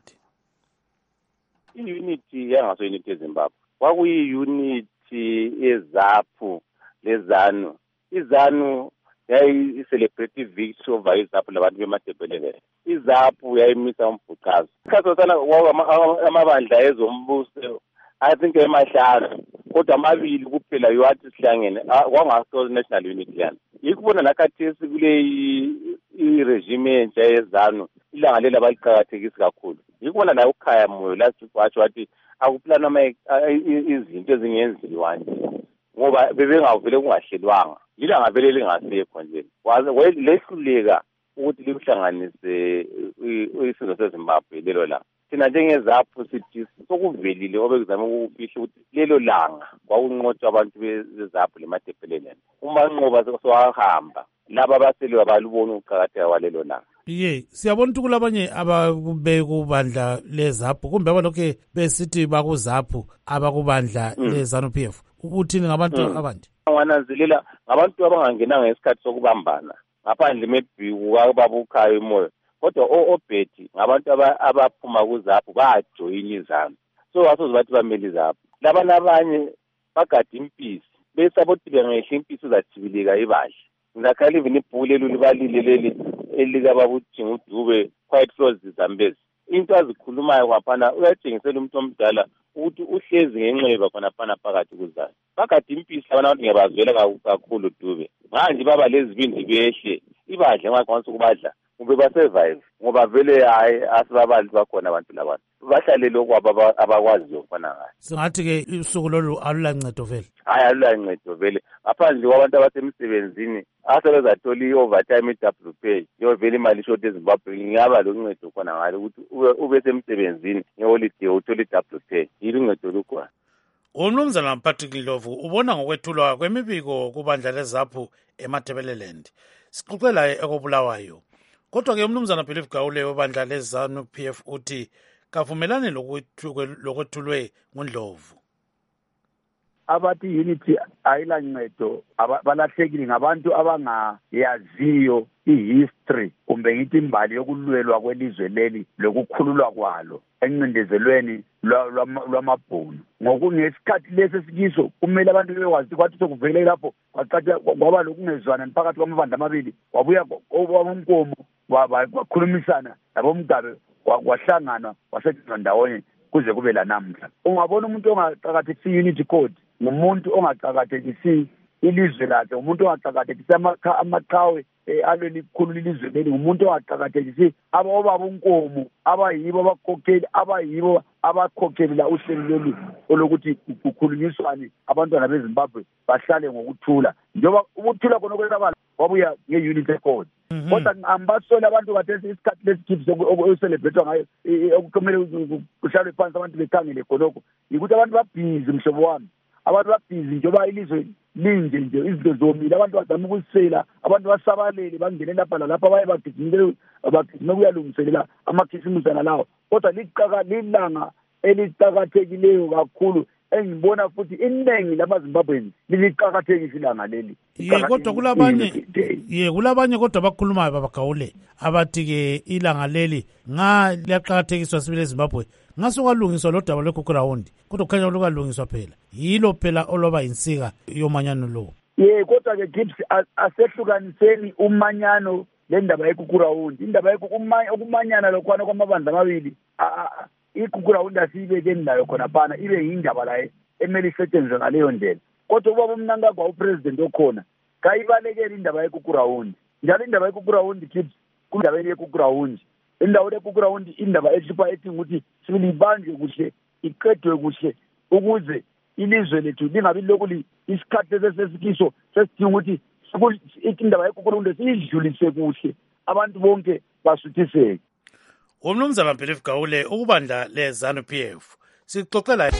[SPEAKER 8] I-unity yangaso-unity eZimbabwe kwakuyi-unity eZAPU leZANU. iZANU yayi-celebrative victory over iZAPU labantu bemadebelele. iZAPU yayimisa umvukazi. Isikhathi sana amabandla ezombuso I think emahlanu kodwa amabili kuphela yiwathi sihlangene kwangaso national unity yana. Yikubona nakhathesi kule i-regime entsha yeZANU ilanga lela baliqakathekisa kakhulu. Yikubona la ukhaya moyo last wathi wathi akuplanwa izinto ezingenziwa nje ngoba bebengavele kungahlelwanga ilanga vele lingasekho nje lehluleka ukuthi lihlanganise isizwe seZimbabwe lelo langa. Thina njengeZAPU sithi sokuvelile obekuzama ukufihla ukuthi lelo langa kwakunqotshwa abantu beZAPU lemadebheleleni. Uma nqoba sewahamba laba abasele babalubona ukuqakatheka kwalelo langa.
[SPEAKER 15] Siyabona ukuthi kulabanye abakubandla le-ZAPU kumbe abalokhe besithi bakuzAPU abakubandla le-ZANU-PF. Uthini ngabantu abanje?
[SPEAKER 8] Wananzelela ngabantu abangangenanga ngesikhathi sokubambana ngaphandle mebhiku ababukhayo emoyo. Kodwa oBhetty ngabantu abaphuma kuZAPU bajoyina iZANU. So asoze bathi bameli iZAPU. Labana abanye bagada impisi besabothi bengehla impisi uzajibilika ibahle. Ngakhala even ibhuku lelo libalile leli elikababujinga uDube Quiet Flows Zambezi. Into azikhulumayo kwaphana uyatshengisela umuntu omdala ukuthi uhlezi ngenxeba khona phana phakathi kuZANU. Bagada impisi abantu ngiyabazwela kakhulu Dube. Manje baba lezibindi behle ibadle ngakwanisa ukubadla. Kube basurvive ngoba vele hayi asibabantu bakhona abantu labantu
[SPEAKER 16] bahlale lokhu abakwaziyo khona ngayo.
[SPEAKER 15] Singathi-ke usuku lolu alulancedo vele?
[SPEAKER 16] Hayi, alulancedo vele, ngaphandle kwabantu abasemsebenzini asebezathola i-overtime i-double pay yovele imali ishoti eZimbabwe. Ngingaba loncedo khona ngalo ukuthi ube semsebenzini ngeholide uthole i-double pay, yilo uncedo lukhona.
[SPEAKER 15] Umnumzana Patrick Ndlovu ubona ngokwethulwa kwemibiko kubandla leZAPU eMatabeleland. Sixoxe laye ekobulawayo. Kodwa-ke umnumzana Philip Gawule webandla leZANU-PF uthi kavumelane lokwethulwe nguNdlovu.
[SPEAKER 16] Abathi unity ayilancedo balahlekile ngabantu abangayaziyo i-history kumbe ngithi imbali yokulwelwa kwelizwe leli lokukhululwa kwalo encindezelweni lwamabhunu. Ngokungesikhathi lesi esikiso kumele abantu bekwazi kwathi sokuvele lapho kwacaca kwaba lokungezwana phakathi kwamabandla amabili, wabuya owaMnkomo wakhulumisana laboMgabe kwahlangana wasetshenziswa ndawonye kuze kube lanamhla. Ungabona umuntu ongaqakathekisi unity code ngumuntu ongaqakathekisi ilizwe lakhe, umuntu ongaqakathekisi amaqhawe alweni likhulu ilizwe leli, umuntu ongaqakathekisi obabunkomo abayibo abakhokheli abayibo abakhokhelela uhlelo leli olokuthi kukhulunyiswane abantwana beZimbabwe bahlale ngokuthula. Njengoba ukuthula khona kwenzakala wabuya nge-unity code. Kodwa ambasola abantu kathesi isikhathi lesikhipi sokuselebrethwa ngayo okukumele kuhlalwe phansi abantu bekhangele khonokho yikuthi abantu babhizi, mhlobo wami, abantu babhizi njengoba ilizwe linje nje izinto zomile, abantu bazama ukuzisela, abantu basabalele bangene lapha lalapha baye bagijime kuyalungiselela amakhisimusi lawo. Kodwa lilanga eliqakathekileyo kakhulu engibona futhi iningi lamaZimbabweni liliqakathekile ilanga leli.
[SPEAKER 15] Kodwa kulabanye kodwa bakhulumayo babagawule abathi-ke ilanga leli liyaqakathekiswa sibile eZimbabwe ngasokwalungiswa lo daba lweGugurawundi, kodwa kukhanya lukalungiswa phela yilo phela olwaba yinsika yomanyano lo.
[SPEAKER 16] Kodwa-ke Gibbs asehlukaniseni umanyano lendaba yeGugurawundi. Indaba ukumanyana lokhwana kwamabandla amabili iGugurawundi asiyibekeni nayo khona phana ibe yindaba la emele isetshenzwe ngaleyo ndlela. Kodwa ubaba uMnangagwa upresident okhona kayibalekele indaba yeGugurawundi. Njalo indaba yeGugurawundi Gibbs kundabeni yeGugurawundi, indawo yeGugurawundi indaba ehlupha ethi ukuthi sibili ibanjwe kuhle iqedwe kuhle ukuze ilizwe lethu lingabi lokhu isikhathi sesesikiso sesidinga ukuthi indaba yeGugurawundi siyidlulise kuhle abantu bonke basuthiseke.
[SPEAKER 15] Umnumzana Philip Gawule ukubandla leZANU-PF sixoxela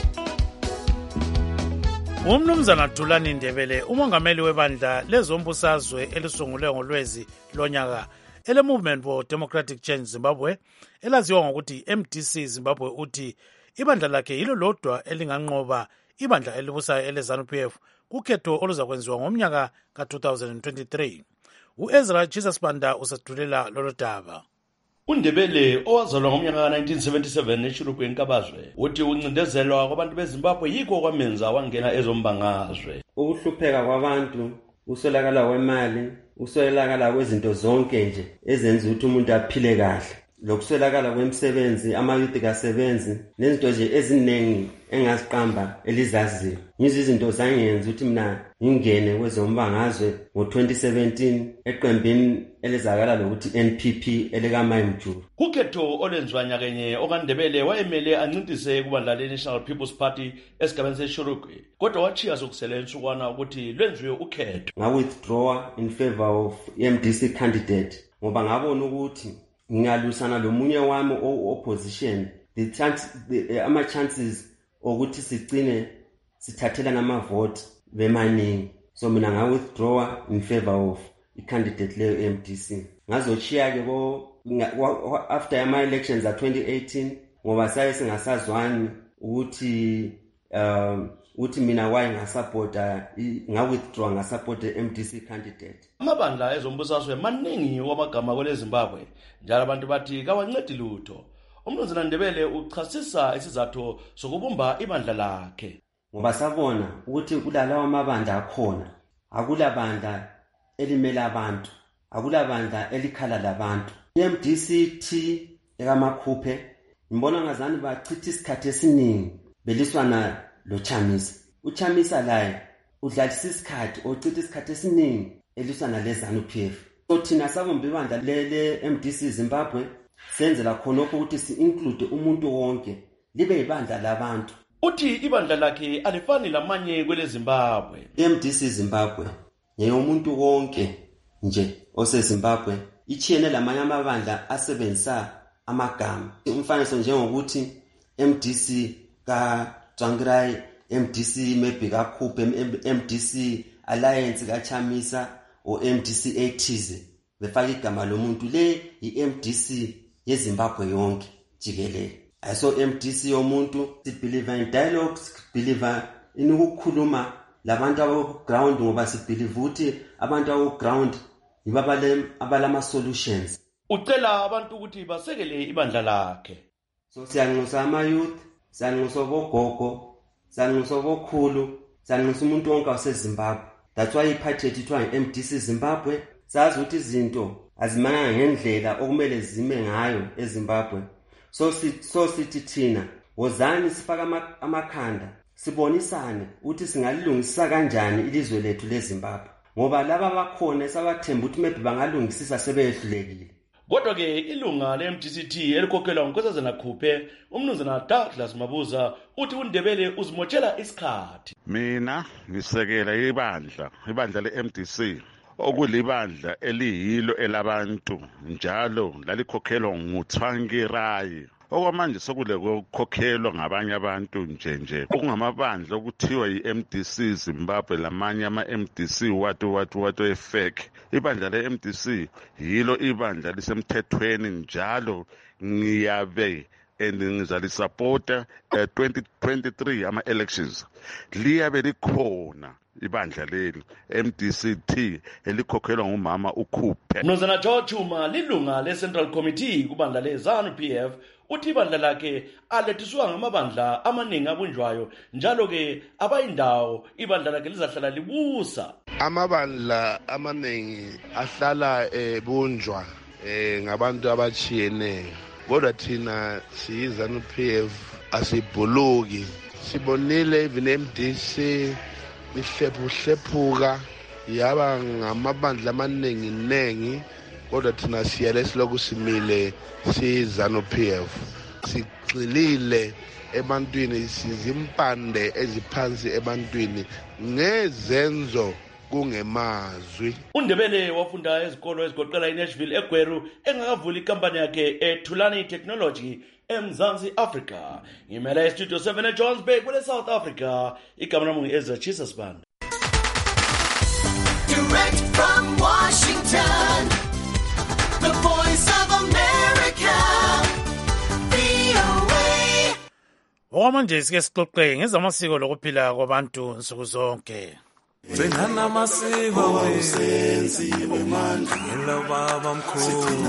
[SPEAKER 15] umnumzana Thulani Ndebele umongameli webandla lezombusazwe elisungulwe ngolwezi lonyaka ele-Movement for Democratic Change Zimbabwe elaziwa ngokuthi MDC Zimbabwe uthi ibandla lakhe yilo lodwa elinganqoba ibandla elibusayo ele-ZANU-PF kukhetho oluzakwenziwa ngomnyaka ka-2023. U-Ezra Jesus Banda usadulela lolo daba.
[SPEAKER 18] uNdebele owazalwa ngomnyaka ka-1977 eShurukweni Kabazwe uthi ukuncindezelwa kwabantu beZimbabwe yikho kwamenza wangena ezombangazwe.
[SPEAKER 17] Ukuhlupheka kwabantu, usolakala kwemali, usolakala kwezinto zonke nje ezenza ukuthi umuntu aphile kahle, lokuswelakala kwemisebenzi, amayouth kasebenzi, nezinto nje eziningi engaziqamba elizaziyo. Yizo izinto zangenza ukuthi mina ngingene kwezombangazwe ngo-2017 eqembini elizakala lokuthi NPP elikaMaimjulu.
[SPEAKER 18] Kukhetho olwenziwa nyakenye okaNdebele wayemele ancintise kubandla le-National People's Party esigabeni seShurukwe, kodwa wachiya sokusele insukwana ukuthi lwenziwe ukhetho.
[SPEAKER 17] Nga-withdraw in favor of MDC candidate ngoba ngabona ukuthi ngingalusana lomunye wami opposition ama-chances ukuthi sigcine sithathela namavote bemaningi, so mina nga-withdraw in favor of i-candidate leyo MDC. Ngazochiya-ke after ama-elections a-2018 ngoba saye singasazwani ukuthi mina waye ngasapota nga-withdraw ngasapota MDC candidate.
[SPEAKER 18] Amabandla ezombusazwe maningi wamagama kwele Zimbabwe njalo abantu bathi kawancedi lutho. Umnumzana Ndebele uchasisa isizathu sokubumba ibandla lakhe.
[SPEAKER 17] Ngoba sabona ukuthi kulalawa amabandla akhona akulabandla elimela abantu, akulabandla elikhala labantu. MDC ekamakhuphe ngibona ngazani bachitha isikhathi esiningi beliswana lo Chamisa. UChamisa laye udlalisa isikhathi ochitha isikhathi esiningi eliswana leZANU-PF. So thina sabumba ibandla le MDC Zimbabwe senzela khonokho ukuthi si-include umuntu wonke libe yibandla labantu.
[SPEAKER 18] Uthi ibandla lakhe alifani lamanye kwele Zimbabwe.
[SPEAKER 17] MDC Zimbabwe ngeyomuntu wonke nje oseZimbabwe, ichiyene lamanye amabandla asebenzisa amagama. Umfaniso njengokuthi MDC kaTsvangirai, MDC maybe kaKhuphe, MDC Alliance kaChamisa or MDC ethize befaka igama lomuntu. Le i-MDC yeZimbabwe yonke jikelele. So MDC yomuntu sibelieve in dialogue, sibelieve in ukukhuluma labantu abaku-ground ngoba sibelieve ukuthi abantu abaku-ground yibo abalama solutions.
[SPEAKER 18] Ucela abantu ukuthi basekele ibandla lakhe.
[SPEAKER 17] So siyanxusa ama-youth, siyanxusa bogogo, siyanxusa bokhulu, siyanxusa umuntu wonke waseZimbabwe. That's why iphathi yethu ithiwa i-MDC Zimbabwe. Sazi ukuthi izinto azimanga ngendlela okumele zime ngayo eZimbabwe. So sithi thina wozani sifaka amakhanda sibonisane ukuthi singalilungisisa kanjani ilizwe lethu leZimbabwe, ngoba laba bakhona sabathemba ukuthi maybe bangalungisisa sebeyehlulekile.
[SPEAKER 18] Kodwa ke ilunga le-MDCT elikhokhelwa nguNkosazana Khuphe, umnumzana Douglas Mabuza, uthi uNdebele uzimotshela isikhathi.
[SPEAKER 19] Mina ngisekela ibandla le-MDC okulibandla eliyilo elabantu njalo lalikhokhelwa nguTsvangirai. Okwamanje sokule kokhokhelwa ngabanye abantu nje kungamabandla okuthiwa yi-MDC Zimbabwe lamanye ama-MDC watu efake. Ibandla le-MDC yilo ibandla lisemthethweni njalo ngiyabe and ngizalisupporta 2023 ama-elections. Liyabe likhona ibandla leli MDCT elikhokhelwa ngumama uKhuphe.
[SPEAKER 18] Mnumzana George Chuma lilunga le-Central Committee kubandla le-ZANU-PF, uthi ibandla lakhe alethiswa ngamabandla amaningi abunjwayo njalo ke abayindawo ibandla lakhe lizahlala libusa.
[SPEAKER 20] Amabandla amaningi ahlala bunjwa ngabantu abachiyeneyo, kodwa thina siyi-ZANU-PF asibhuluki. Sibonile even MDC ihlephuka yaba ngamabandla amaningi, kodwa thina siyele siloku simile siyi-ZANU-PF. Sigxilile ebantwini, sizimpande eziphansi ebantwini ngezenzo kungemazwi.
[SPEAKER 18] uNdebele wafunda ezikolo ezigoqela iNashville eGweru engakavuli ikampani yakhe eThulani Technology eMzansi Africa. Ngimele eStudio 7 eJohannesburg kule South Africa. Igama lami ngu-Ezra Chisasband.
[SPEAKER 14] Direct from Washington, the voice of America, VOA.
[SPEAKER 15] Okwamanje sike sixoxe ngezamasiko lokuphila kwabantu nsuku zonke.
[SPEAKER 14] Singana masiko senziwe manje baba mkhulu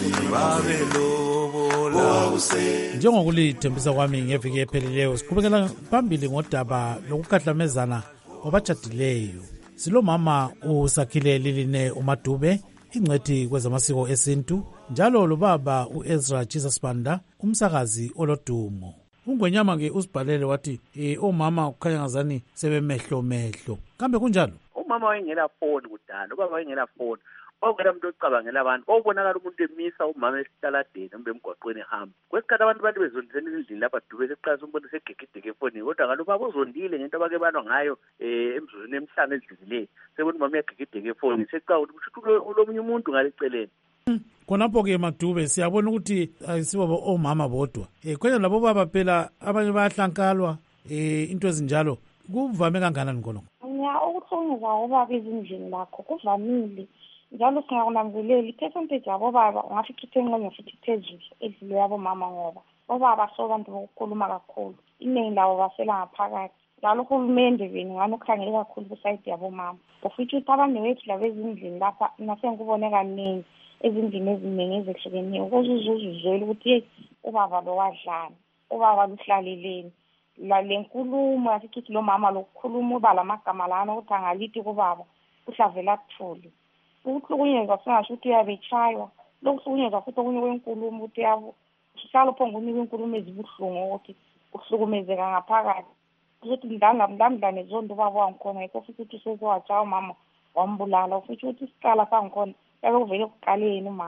[SPEAKER 14] babelobola
[SPEAKER 15] Njengokulithembisa kwami ngeviki ephelileyo siqhubekela phambili ngodaba lokukhahlamezana kwabajadileyo. Silomama uSakhile Liline uMadube, ingcwethi kwezamasiko esintu, njalo lobaba uEzra Chisasbanda, umsakazi olodumo. Ungwenyama ke usibhalele wathi omama kukhanya ngazani sebemehlo kambe kunjalo.
[SPEAKER 21] Umama wayengela phone kudala, ubaba wayengela phone, kwakungela umuntu ocabangela abantu, kwakubonakala umuntu emisa umama esitaladeni kumbe emgwaqweni ehamba. Kwesikhathi abantu bathi bezondisela endlini lapha Dube seqalisa umbone segegideke efonini, kodwa ngalo ubaba uzondile ngento abake banwa ngayo emzuzweni emhlanu edlulileyo. Sebona umama uyagegideka efonini, seqala ukuthi ulomunye umuntu ngaleceleni.
[SPEAKER 15] Khonapho ke Madube siyabona ukuthi ayisibo omama bodwa. Khona labo baba phela abanye bayahlankalwa into ezinjalo. Kuvame kanganani khona?
[SPEAKER 22] Ukuhlongeza obaba ezindlini lakho kuvamile. Njalo singakunanzelela i-percentage yabo baba ungafithi 10 futhi phezulu edlule yabo mama, ngoba obaba sobantu bokukhuluma kakhulu. Iningi lawo basela ngaphakathi. Njalo uhulumende wenu ngani ukhangele kakhulu kusayidi yabo mama. Ufithi ukuthi abantu bethu laba ezindlini lapha nasengikubone kaningi ezindlini eziningi ezehlukeneyo ukuzuzuzwela ukuthi ubaba lo wadlala, ubaba luhlaleleni. La lenkulumo yasithi lo mama lokukhuluma uba lamagama lana ukuthi angalithi kubaba uhlavela kuthuli. Ukuhlukunyezwa singasho ukuthi uyabetshaywa, lokuhlukunyezwa futhi okunye kwenkulumo ukuthi uhlala uphongunika inkulumo ezibuhlungu ukuthi uhlukumezeka ngaphakathi. Ukuthi mdlamdlane zonke ubaba wangikhona yikho futhi ukuthi usezowatshaya umama wambulala, futhi ukuthi isikala sangikhona yake uvele kuqaleni umama.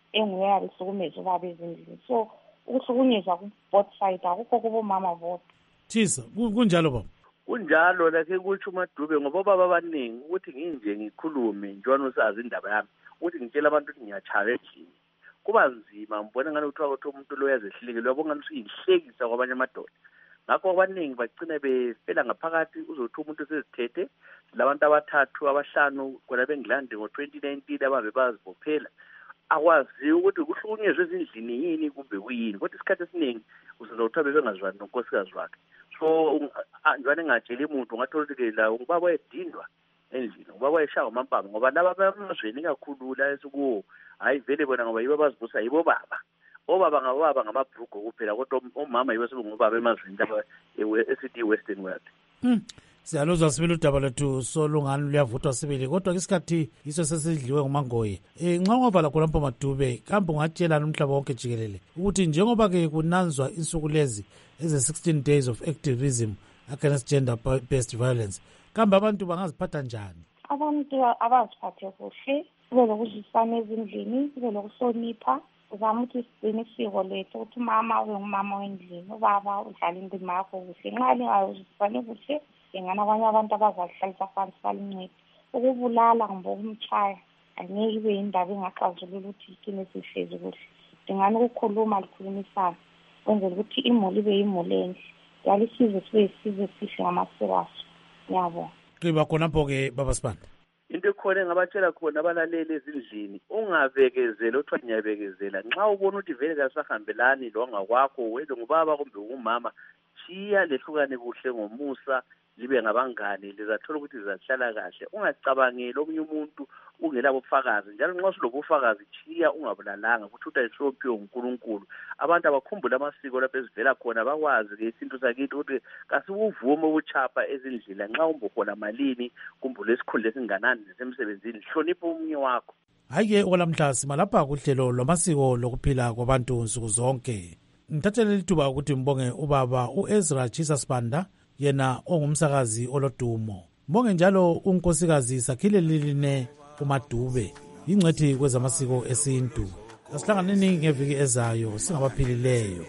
[SPEAKER 22] enguye abehlukumeza ubaba ezindlini. So ukuhlukunyezwa ku-both side akukho kubomama bodwa.
[SPEAKER 15] Thisa kunjalo baba?
[SPEAKER 21] Kunjalo lakhe kutsho uMadube ngoba baba abaningi ukuthi nginje ngikhulume njalo usazi indaba yami ukuthi ngitshela abantu ukuthi ngiyachaya endlini kuba nzima ngibona ngani kuthiwa ukuthi umuntu lo yazehlike uyabona ngani uyihlekisa kwabanye amadoda. Ngakho abaningi bagcina befela ngaphakathi uzothi umuntu sezithethe labantu abathathu abahlanu kona bengilande ngo-2019 ababe bazibophela akwazi ukuthi kuhlukunyezwe ezindlini yini kumbe kuyini kodwa isikhathi esiningi uzozothiwa bebengazwani nonkosikazi wakhe. So njalo engatsheli umuntu ungathola ukuthi la ubaba wayedindwa endlini ubaba wayeshaya amampama ngoba laba bamazweni kakhulu la esikuwo hayi vele bona ngoba yibo abazibusa yibo baba. Obaba ngababa ngamabhrugo kuphela kodwa omama yibo sebengobaba emazweni laba esithi Western world.
[SPEAKER 15] Siyaluzwa sibili udaba lethu solungani luyavuthwa sibili kodwa isikhathi yiso sesidliwe ngumangoye. Nxa ungavala khona lapho Madube kambe ungatshelana umhlaba wonke jikelele ukuthi njengoba ke kunanzwa insuku lezi eze-16 days of activism against gender based violence kambe abantu bangaziphatha njani?
[SPEAKER 22] Abantu abaziphathe kuhle, kube lokuzwisana ezindlini, kube lokuhlonipha, uzama ukuthi sigcine isiko lethu ukuthi umama ube ngumama wendlini, ubaba udlala indima yakho kuhle. Nxa lingazwisani kuhle ngana abanye abantu abazahlalisa phansi balincede. Ukubulala kumbe ukumtshaya angeke ibe yindaba engaxazulula ukuthi igcine sihlezi kuhle. Dingani ukukhuluma likhulumisana kwenzela ukuthi imuli ibe yimuli enhle. Yali isizwe sibe yisizwe sihle ngamasiko aso. Ngiyabonga.
[SPEAKER 15] Kiba khonapho-ke baba Sibanda.
[SPEAKER 21] Into ekhona engabatshela khona abalaleli ezindlini ungabekezela othiwa ngiyabekezela nxa ubona ukuthi vele kasahambelani lo ngakwakho wena ngubaba kumbe ungumama chiya lehlukane kuhle ngomusa libe ngabangani lizathola ukuthi lizahlala kahle ungacabangeli omunye umuntu ungelabo ubufakazi njalo nxa usulobo ufakazi chiya ungabulalanga ukuthi uyihlophiwe uNkulunkulu. Abantu abakhumbula amasiko lapho ezivela khona bakwazi ke isinto sakithi ukuthi kasiwuvume ubuchapha ezindlela nxa umbokhona malini kumbule isikhundla esinganani semsebenzini hlonipha omunye wakho.
[SPEAKER 15] Hayi-ke olamhla simalapha kuhlelo lwamasiko lokuphila kwabantu nsuku zonke. Ngithathele lithuba ukuthi mbonge ubaba uEzra Jesus Banda yena ongumsakazi olodumo. Mbonge njalo unkosikazi Sakhile Liline uMadube ingcethi kwezamasiko esintu. Asihlanganeni ngeviki ezayo singabaphilileyo.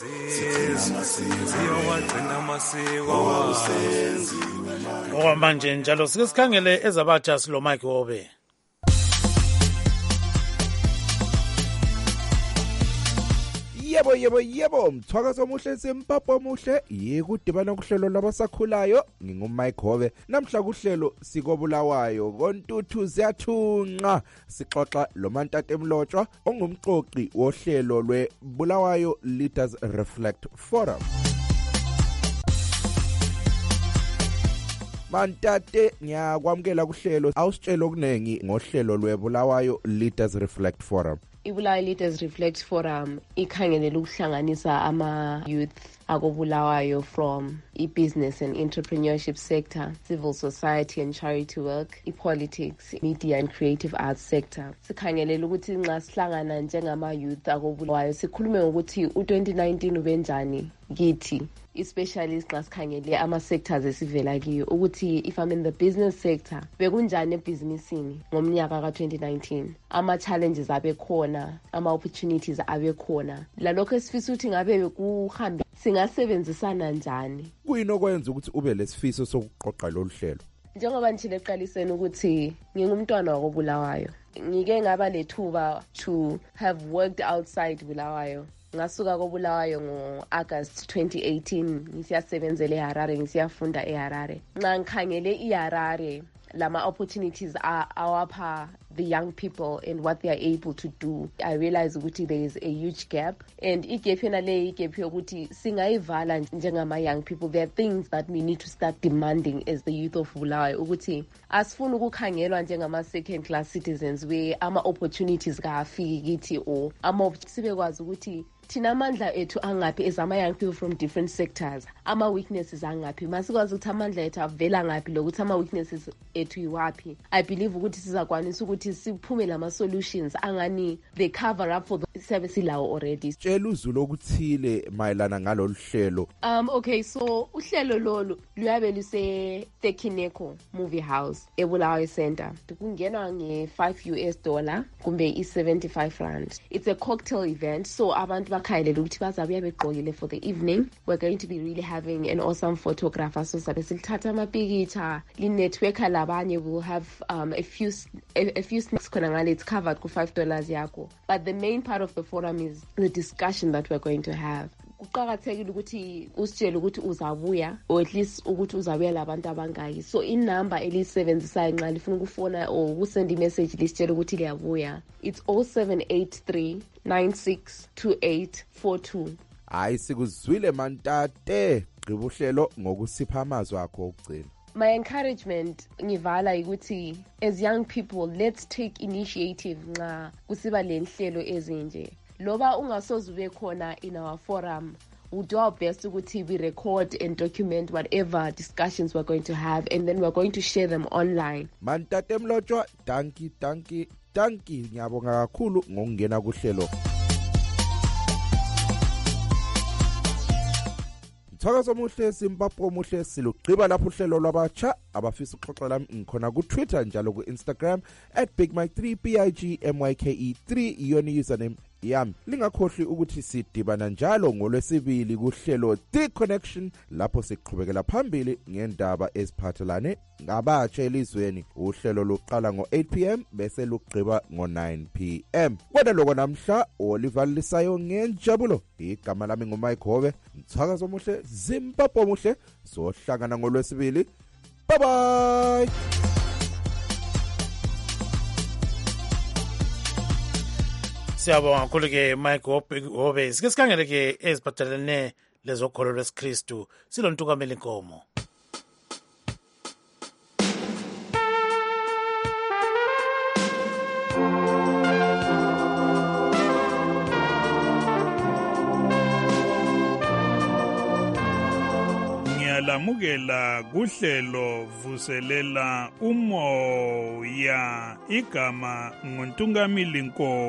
[SPEAKER 15] Okwamanje njalo sike sikhangele ezabatsha silo Mike Wobe.
[SPEAKER 9] Yebo mthwakazo omuhle sempapho omuhle yikudibana kuhlelo labasakhulayo ngingumike Hobe namhla kuhlelo sikobulawayo kontuthu ziyathunqa sixoxa loMantate Mlotshwa ongumqoqi wohlelo lweBulawayo Leaders Reflect Forum. Mantate ngiyakwamukela kuhlelo awusitshela okunengi ngohlelo lweBulawayo Leaders Reflect Forum.
[SPEAKER 1] iBulawayo Leaders Reflect Forum ikhangelela ukuhlanganisa ama-youth akobulawayo from i-business and entrepreneurship sector, civil society and charity work, i-politics, media and creative arts sector. Sikhangelela ukuthi nxa sihlangana njengama-youth akobulawayo sikhulume ngokuthi u-2019 ubenjani kithi, especially nxa sikhangele ama-sectors esivela kiyo ukuthi if I'm in the business sector bekunjani ebhizinisini ngomnyaka ka-2019, ama-challenges abekhona, ama-opportunities abekhona, lalokho esifisa ukuthi ngabe kuhambe singasebenzisana njani.
[SPEAKER 9] Kuyini okwenza ukuthi ube lesifiso sokuqoqa lolu hlelo?
[SPEAKER 1] Njengoba nishilo eqaliseni ukuthi ngingumntwana wakobulawayo, ngike ngaba lethuba to have worked outside Bulawayo. Ngasuka kobulawayo ngo-August 2018 ngisiyasebenzela eHarare, ngisiyafunda eHarare. Nxa ngikhangele iHarare lama opportunities awapha the young people and what they are able to do, I realize ukuthi there is a huge gap, and igap yena le igap yokuthi singayivala njengama young people. There are things that we need to start demanding as the youth of Bulawayo ukuthi asifuni ukukhangelwa njengama second class citizens where ama opportunities kaafiki kithi or ama sibekwazi ukuthi thina amandla ethu angaphi as ama-young people from different sectors, ama-weaknesses angaphi, masikwazi ukuthi amandla ethu avela ngaphi lokuthi ama-weaknesses ethu iwaphi. I believe ukuthi sizakwanisa ukuthi siphume lama-solutions angani they cover up for the service lawo already.
[SPEAKER 9] Tshela uzulu okuthile mayelana ngalolu hlelo.
[SPEAKER 1] Okay, so uhlelo lolu luyabe luse-Tekineko Movie House eBulawayo Center. Kungenwa nge$5 kumbe i-R75. It's a cocktail event, so abantu bakhayelela ukuthi bazabuya begqokile for the evening. We're going to be really having an awesome photographer, so sabe silithatha amapikitsha li-networker labanye. We'll have a few snacks khona ngale, it's covered ku$5 yakho. But the main part of the forum is the discussion that we're going to have. Kuqakathekile ukuthi usitshele ukuthi uzabuya, or at least ukuthi uzabuya labantu abangaki. So inumber elisebenzisayo nxa lifuna ukufona or ukusenda imessage lisitshele ukuthi liyabuya, it's 0783 962842.
[SPEAKER 9] Hayi sikuzwile Mantate, gqiba uhlelo ngokusipha amazwi akho okugcina.
[SPEAKER 1] My encouragement ngivala ukuthi as young people, let's take initiative nxa kusiba lenhlelo ezinje. Loba ungasoze ube khona in our forum, we'll do our best ukuthi we record and document whatever discussions we're going to have, and then we're going to share them online.
[SPEAKER 9] Mantate Mlotshwa, danki ngiyabonga kakhulu ngokungena kuhlelo. Mthakazo omuhle, Zimbabwe omuhle, silugqiba lapho uhlelo lwabatsha abafisa ukuxoxa lami ngikhona ku Twitter njalo ku Instagram @bigmike3 BIGMYKE3 iyona username yami. Lingakhohlwi ukuthi sidibana njalo ngolwesibili kuhlelo The Connection lapho siqhubekela phambili ngendaba eziphathelane ngabatsha elizweni. Uhlelo luqala ngo-8 p.m. bese lugqiba ngo-9 p.m. Kodwa lokho namhla Oliver Lisayo ngenjabulo. Igama lami nguMike Hove. Mthakazo omuhle, Zimbabwe omuhle. Sohlangana ngolwesibili. Bye bye.
[SPEAKER 15] Siyabonga kakhulu ke Mike Hove. Sike sikhangele ke eziphathelene lezokholo lwesikristu silontukamela inkomo.
[SPEAKER 3] Lamukela kuhlelo vuselela umoya, igama nguntungamili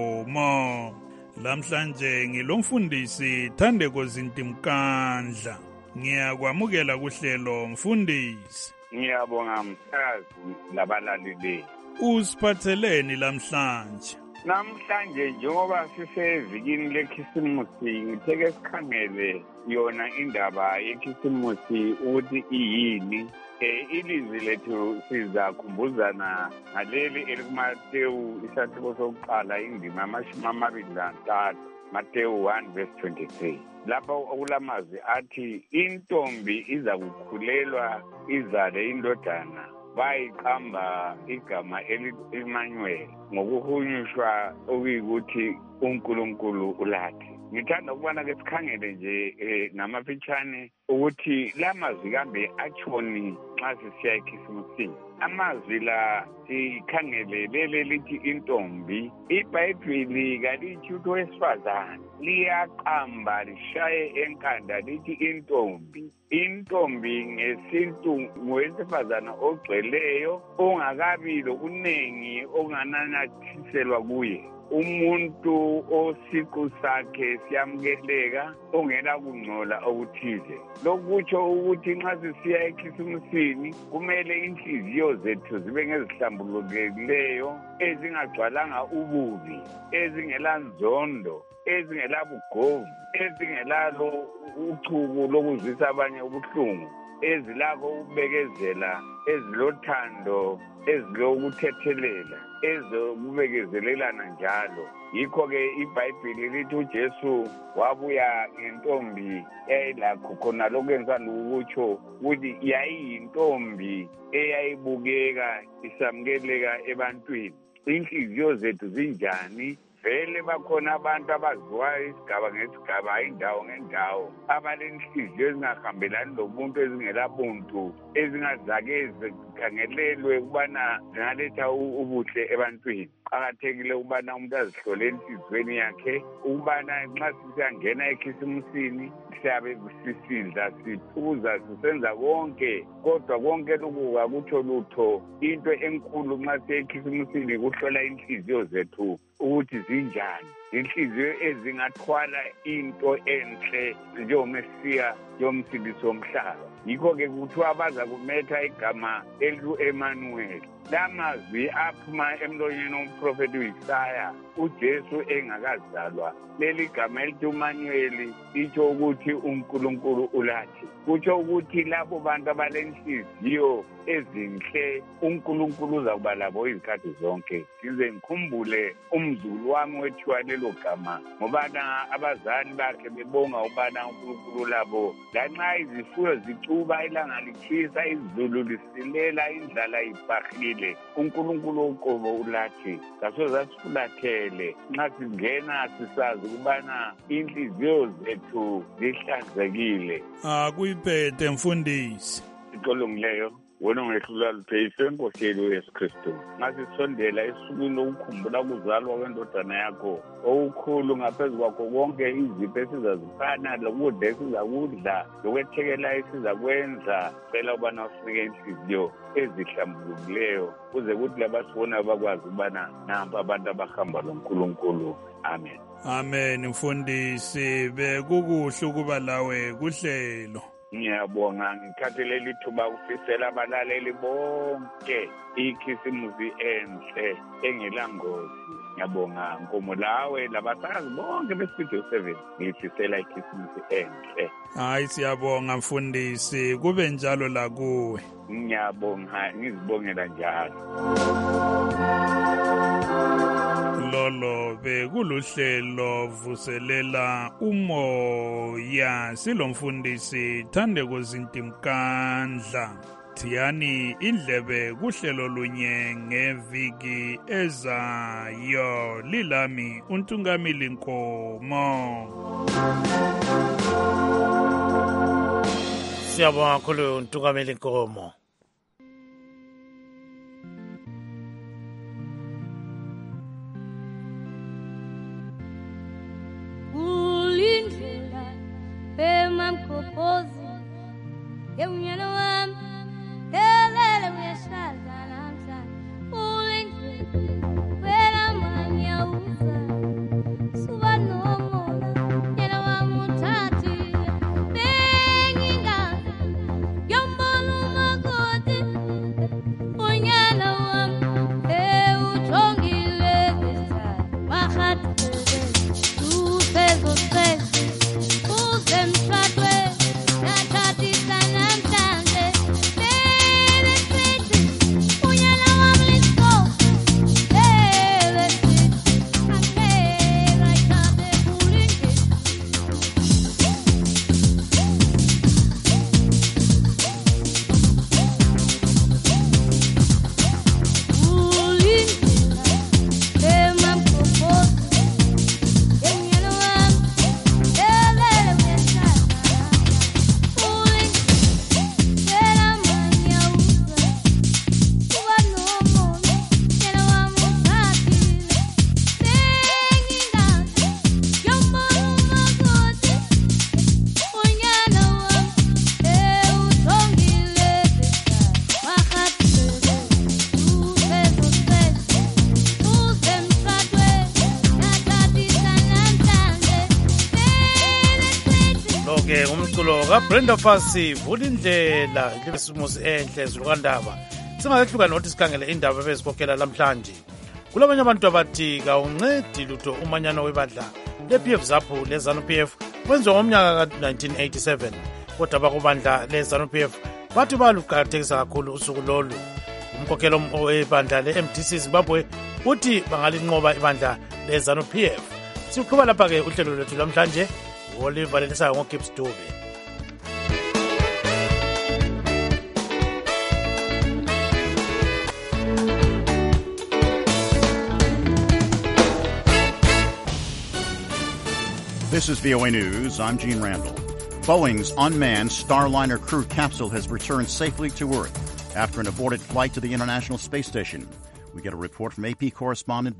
[SPEAKER 3] nkomo. Lamhlanje ngilomfundisi Thandeko Zintimkandla. Ngiyakwamukela kuhlelo mfundisi.
[SPEAKER 16] Ngiyabonga msakazi labalaleli.
[SPEAKER 3] Usiphatheleni lamhlanje?
[SPEAKER 16] Namhlanje njengoba sisevikini lekhisimusi ngitheke sikhangele yona indaba yekhisimusi ukuthi iyini. Ilizwi lethu sizakhumbuzana ngaleli elikuMateyu isahluko sokuqala indima yama-23, Mateyu 1:23. Lapho okulamazwi athi intombi iza kukhulelwa izale indodana, bayiqamba igama eliManuel, ngokuhunyushwa okuyikuthi uNkulunkulu ulathi. Ngithanda ukubona ke sikhangele nje ngamafitshane ukuthi la mazwi kambe atshoni nxa sisiya ekhisimusini. Amazwi la sikhangele lele lithi intombi. iBhayibhili kalithi ukuthi owesifazane liyaqamba lishaye enkanda lithi intombi. Intombi ngesintu ngowesifazane ogcweleyo ongakabi lokunengi okungananyathiselwa kuye. Umuntu osiqu sakhe siyamukeleka, ongela kungcola okuthize. Lokutsho ukuthi nxa sisiya ekhisimusini kumele inhliziyo zethu zibe ngezihlambulukileyo, ezingagcwalanga ububi, ezingela nzondo, ezingela bugovu, ezingelalo uchuku lokuzwisa abanye ubuhlungu, ezilakho ukubekezela, ezilothando, ezilokuthethelela, ezokubekezelelana njalo. Yikho-ke iBhayibhili lithi uJesu wabuya ngentombi eyayilakho khona lokwenza lukutsho ukuthi yayiyintombi eyayibukeka isamukeleka ebantwini. Inhliziyo zethu zinjani
[SPEAKER 5] vele bakhona abantu abaziwayo isigaba ngesigaba, indawo ngendawo, abalenhliziyo ezingahambelani lobuntu, ezingelabuntu, ezingazake zikhangelelwe ukubana zingaletha ubuhle ebantwini. Qakathekile ukubana umuntu azihlole enhliziyweni yakhe ukubana nxa sisiyangena ekhisimusini siyabe sisidla, siphuza, sisenza konke, kodwa konke lokhu akutsho lutho. Into enkulu nxa siye ekhisimusini kuhlola inhliziyo zethu ukuthi zinjani, inhliziyo ezingathwala into enhle njengomesiya yomsindisi womhlaba. Yikho-ke kuthiwa baza kumetha igama eliku-Emmanuel. La mazwi aphuma emlonyeni womprofethi u-Isaya uJesu engakazalwa. Leli gama elithi uManuel itsho ukuthi uNkulunkulu ulathi. Kutsho ukuthi labo bantu abalenhliziyo ezinhle uNkulunkulu uzakuba labo izikhathi zonke. Ngize ngikhumbule umzukulu wami wethiwa lelo gama ngobana abazali bakhe bebonga ukubana uNkulunkulu labo. Lanxa izifuyo zicuba, ilanga litshisa, izulu lisilela, indlala ibhahile, uNkulunkulu uqobo ulathi. Kasoze asifulathele nxa singena sisazi ukubana inhliziyo zethu zihlanzekile.
[SPEAKER 3] Kuyiphethe mfundisi.
[SPEAKER 5] Iqolongileyo wona ngehlula lupheyiso enkosi yethu uYesu Kristu. Ngasisondela esukwini lokukhumbula ukuzalwa kwendodana yakho okukhulu, ngaphezu kwakho konke izipho esizazifana, lokudla esizakudla, lokwethekela esizakwenza. Cela ubana usike inhliziyo ezihlambulukileyo kuze kuthi labasibona bakwazi ukubana nampa abantu abahamba loNkulunkulu. Amen.
[SPEAKER 3] Amen mfundisi, bekukuhle ukuba lawe kuhlelo.
[SPEAKER 5] Ngiyabonga, ngithathele lithuba ukufisela abalaleli bonke ikhisimusi enhle engelangozi. Ngiyabonga Nkomo lawe labasakazi bonke beStudio 7 ngifisela ikhisimusi enhle.
[SPEAKER 3] Hayi siyabonga mfundisi, kube njalo la kuwe.
[SPEAKER 5] Ngiyabonga, ngizibongela njalo.
[SPEAKER 3] Lolo bekuluhlelo vuselela umoya, silomfundisi Thandeko Zintimkandla. Thiyani indlebe kuhlelo lunye ngeviki ezayo. Lilami uNtungamili Nkomo.
[SPEAKER 15] Siyabonga kakhulu uNtungamili Nkomo.
[SPEAKER 7] Mkopozi yeunyana wami kelele uyashada namhlanje ulindwe wena manya uza suba nomona yena wami uthathi bengingazi yombona makoti unyana wami ujongile ngesaya mahathele usezosese
[SPEAKER 15] Brenda Fassie vula indlela lebesimusi enhle ezulukandaba. Singakehluka nokuthi sikhangele indaba bezikhokhela lamhlanje. Kulabanye abantu abathi kawuncedi lutho umanyano webandla lePF ZAPU leZANU-PF wenziwa ngomnyaka ka-1987. Kodwa bakubandla leZANU-PF bathi baluqakathekisa kakhulu usuku lolu. Umkhokhelo webandla le-MDC Zimbabwe uthi bangalinqoba ibandla leZANU-PF. Siqhuba lapha-ke uhlelo lwethu lamhlanje olivalelisayo ngoGibbs Dube.
[SPEAKER 10] This is VOA News. I'm Gene Randall. Boeing's unmanned Starliner crew capsule has returned safely to Earth after an aborted flight to the International Space Station. We get a report from AP correspondent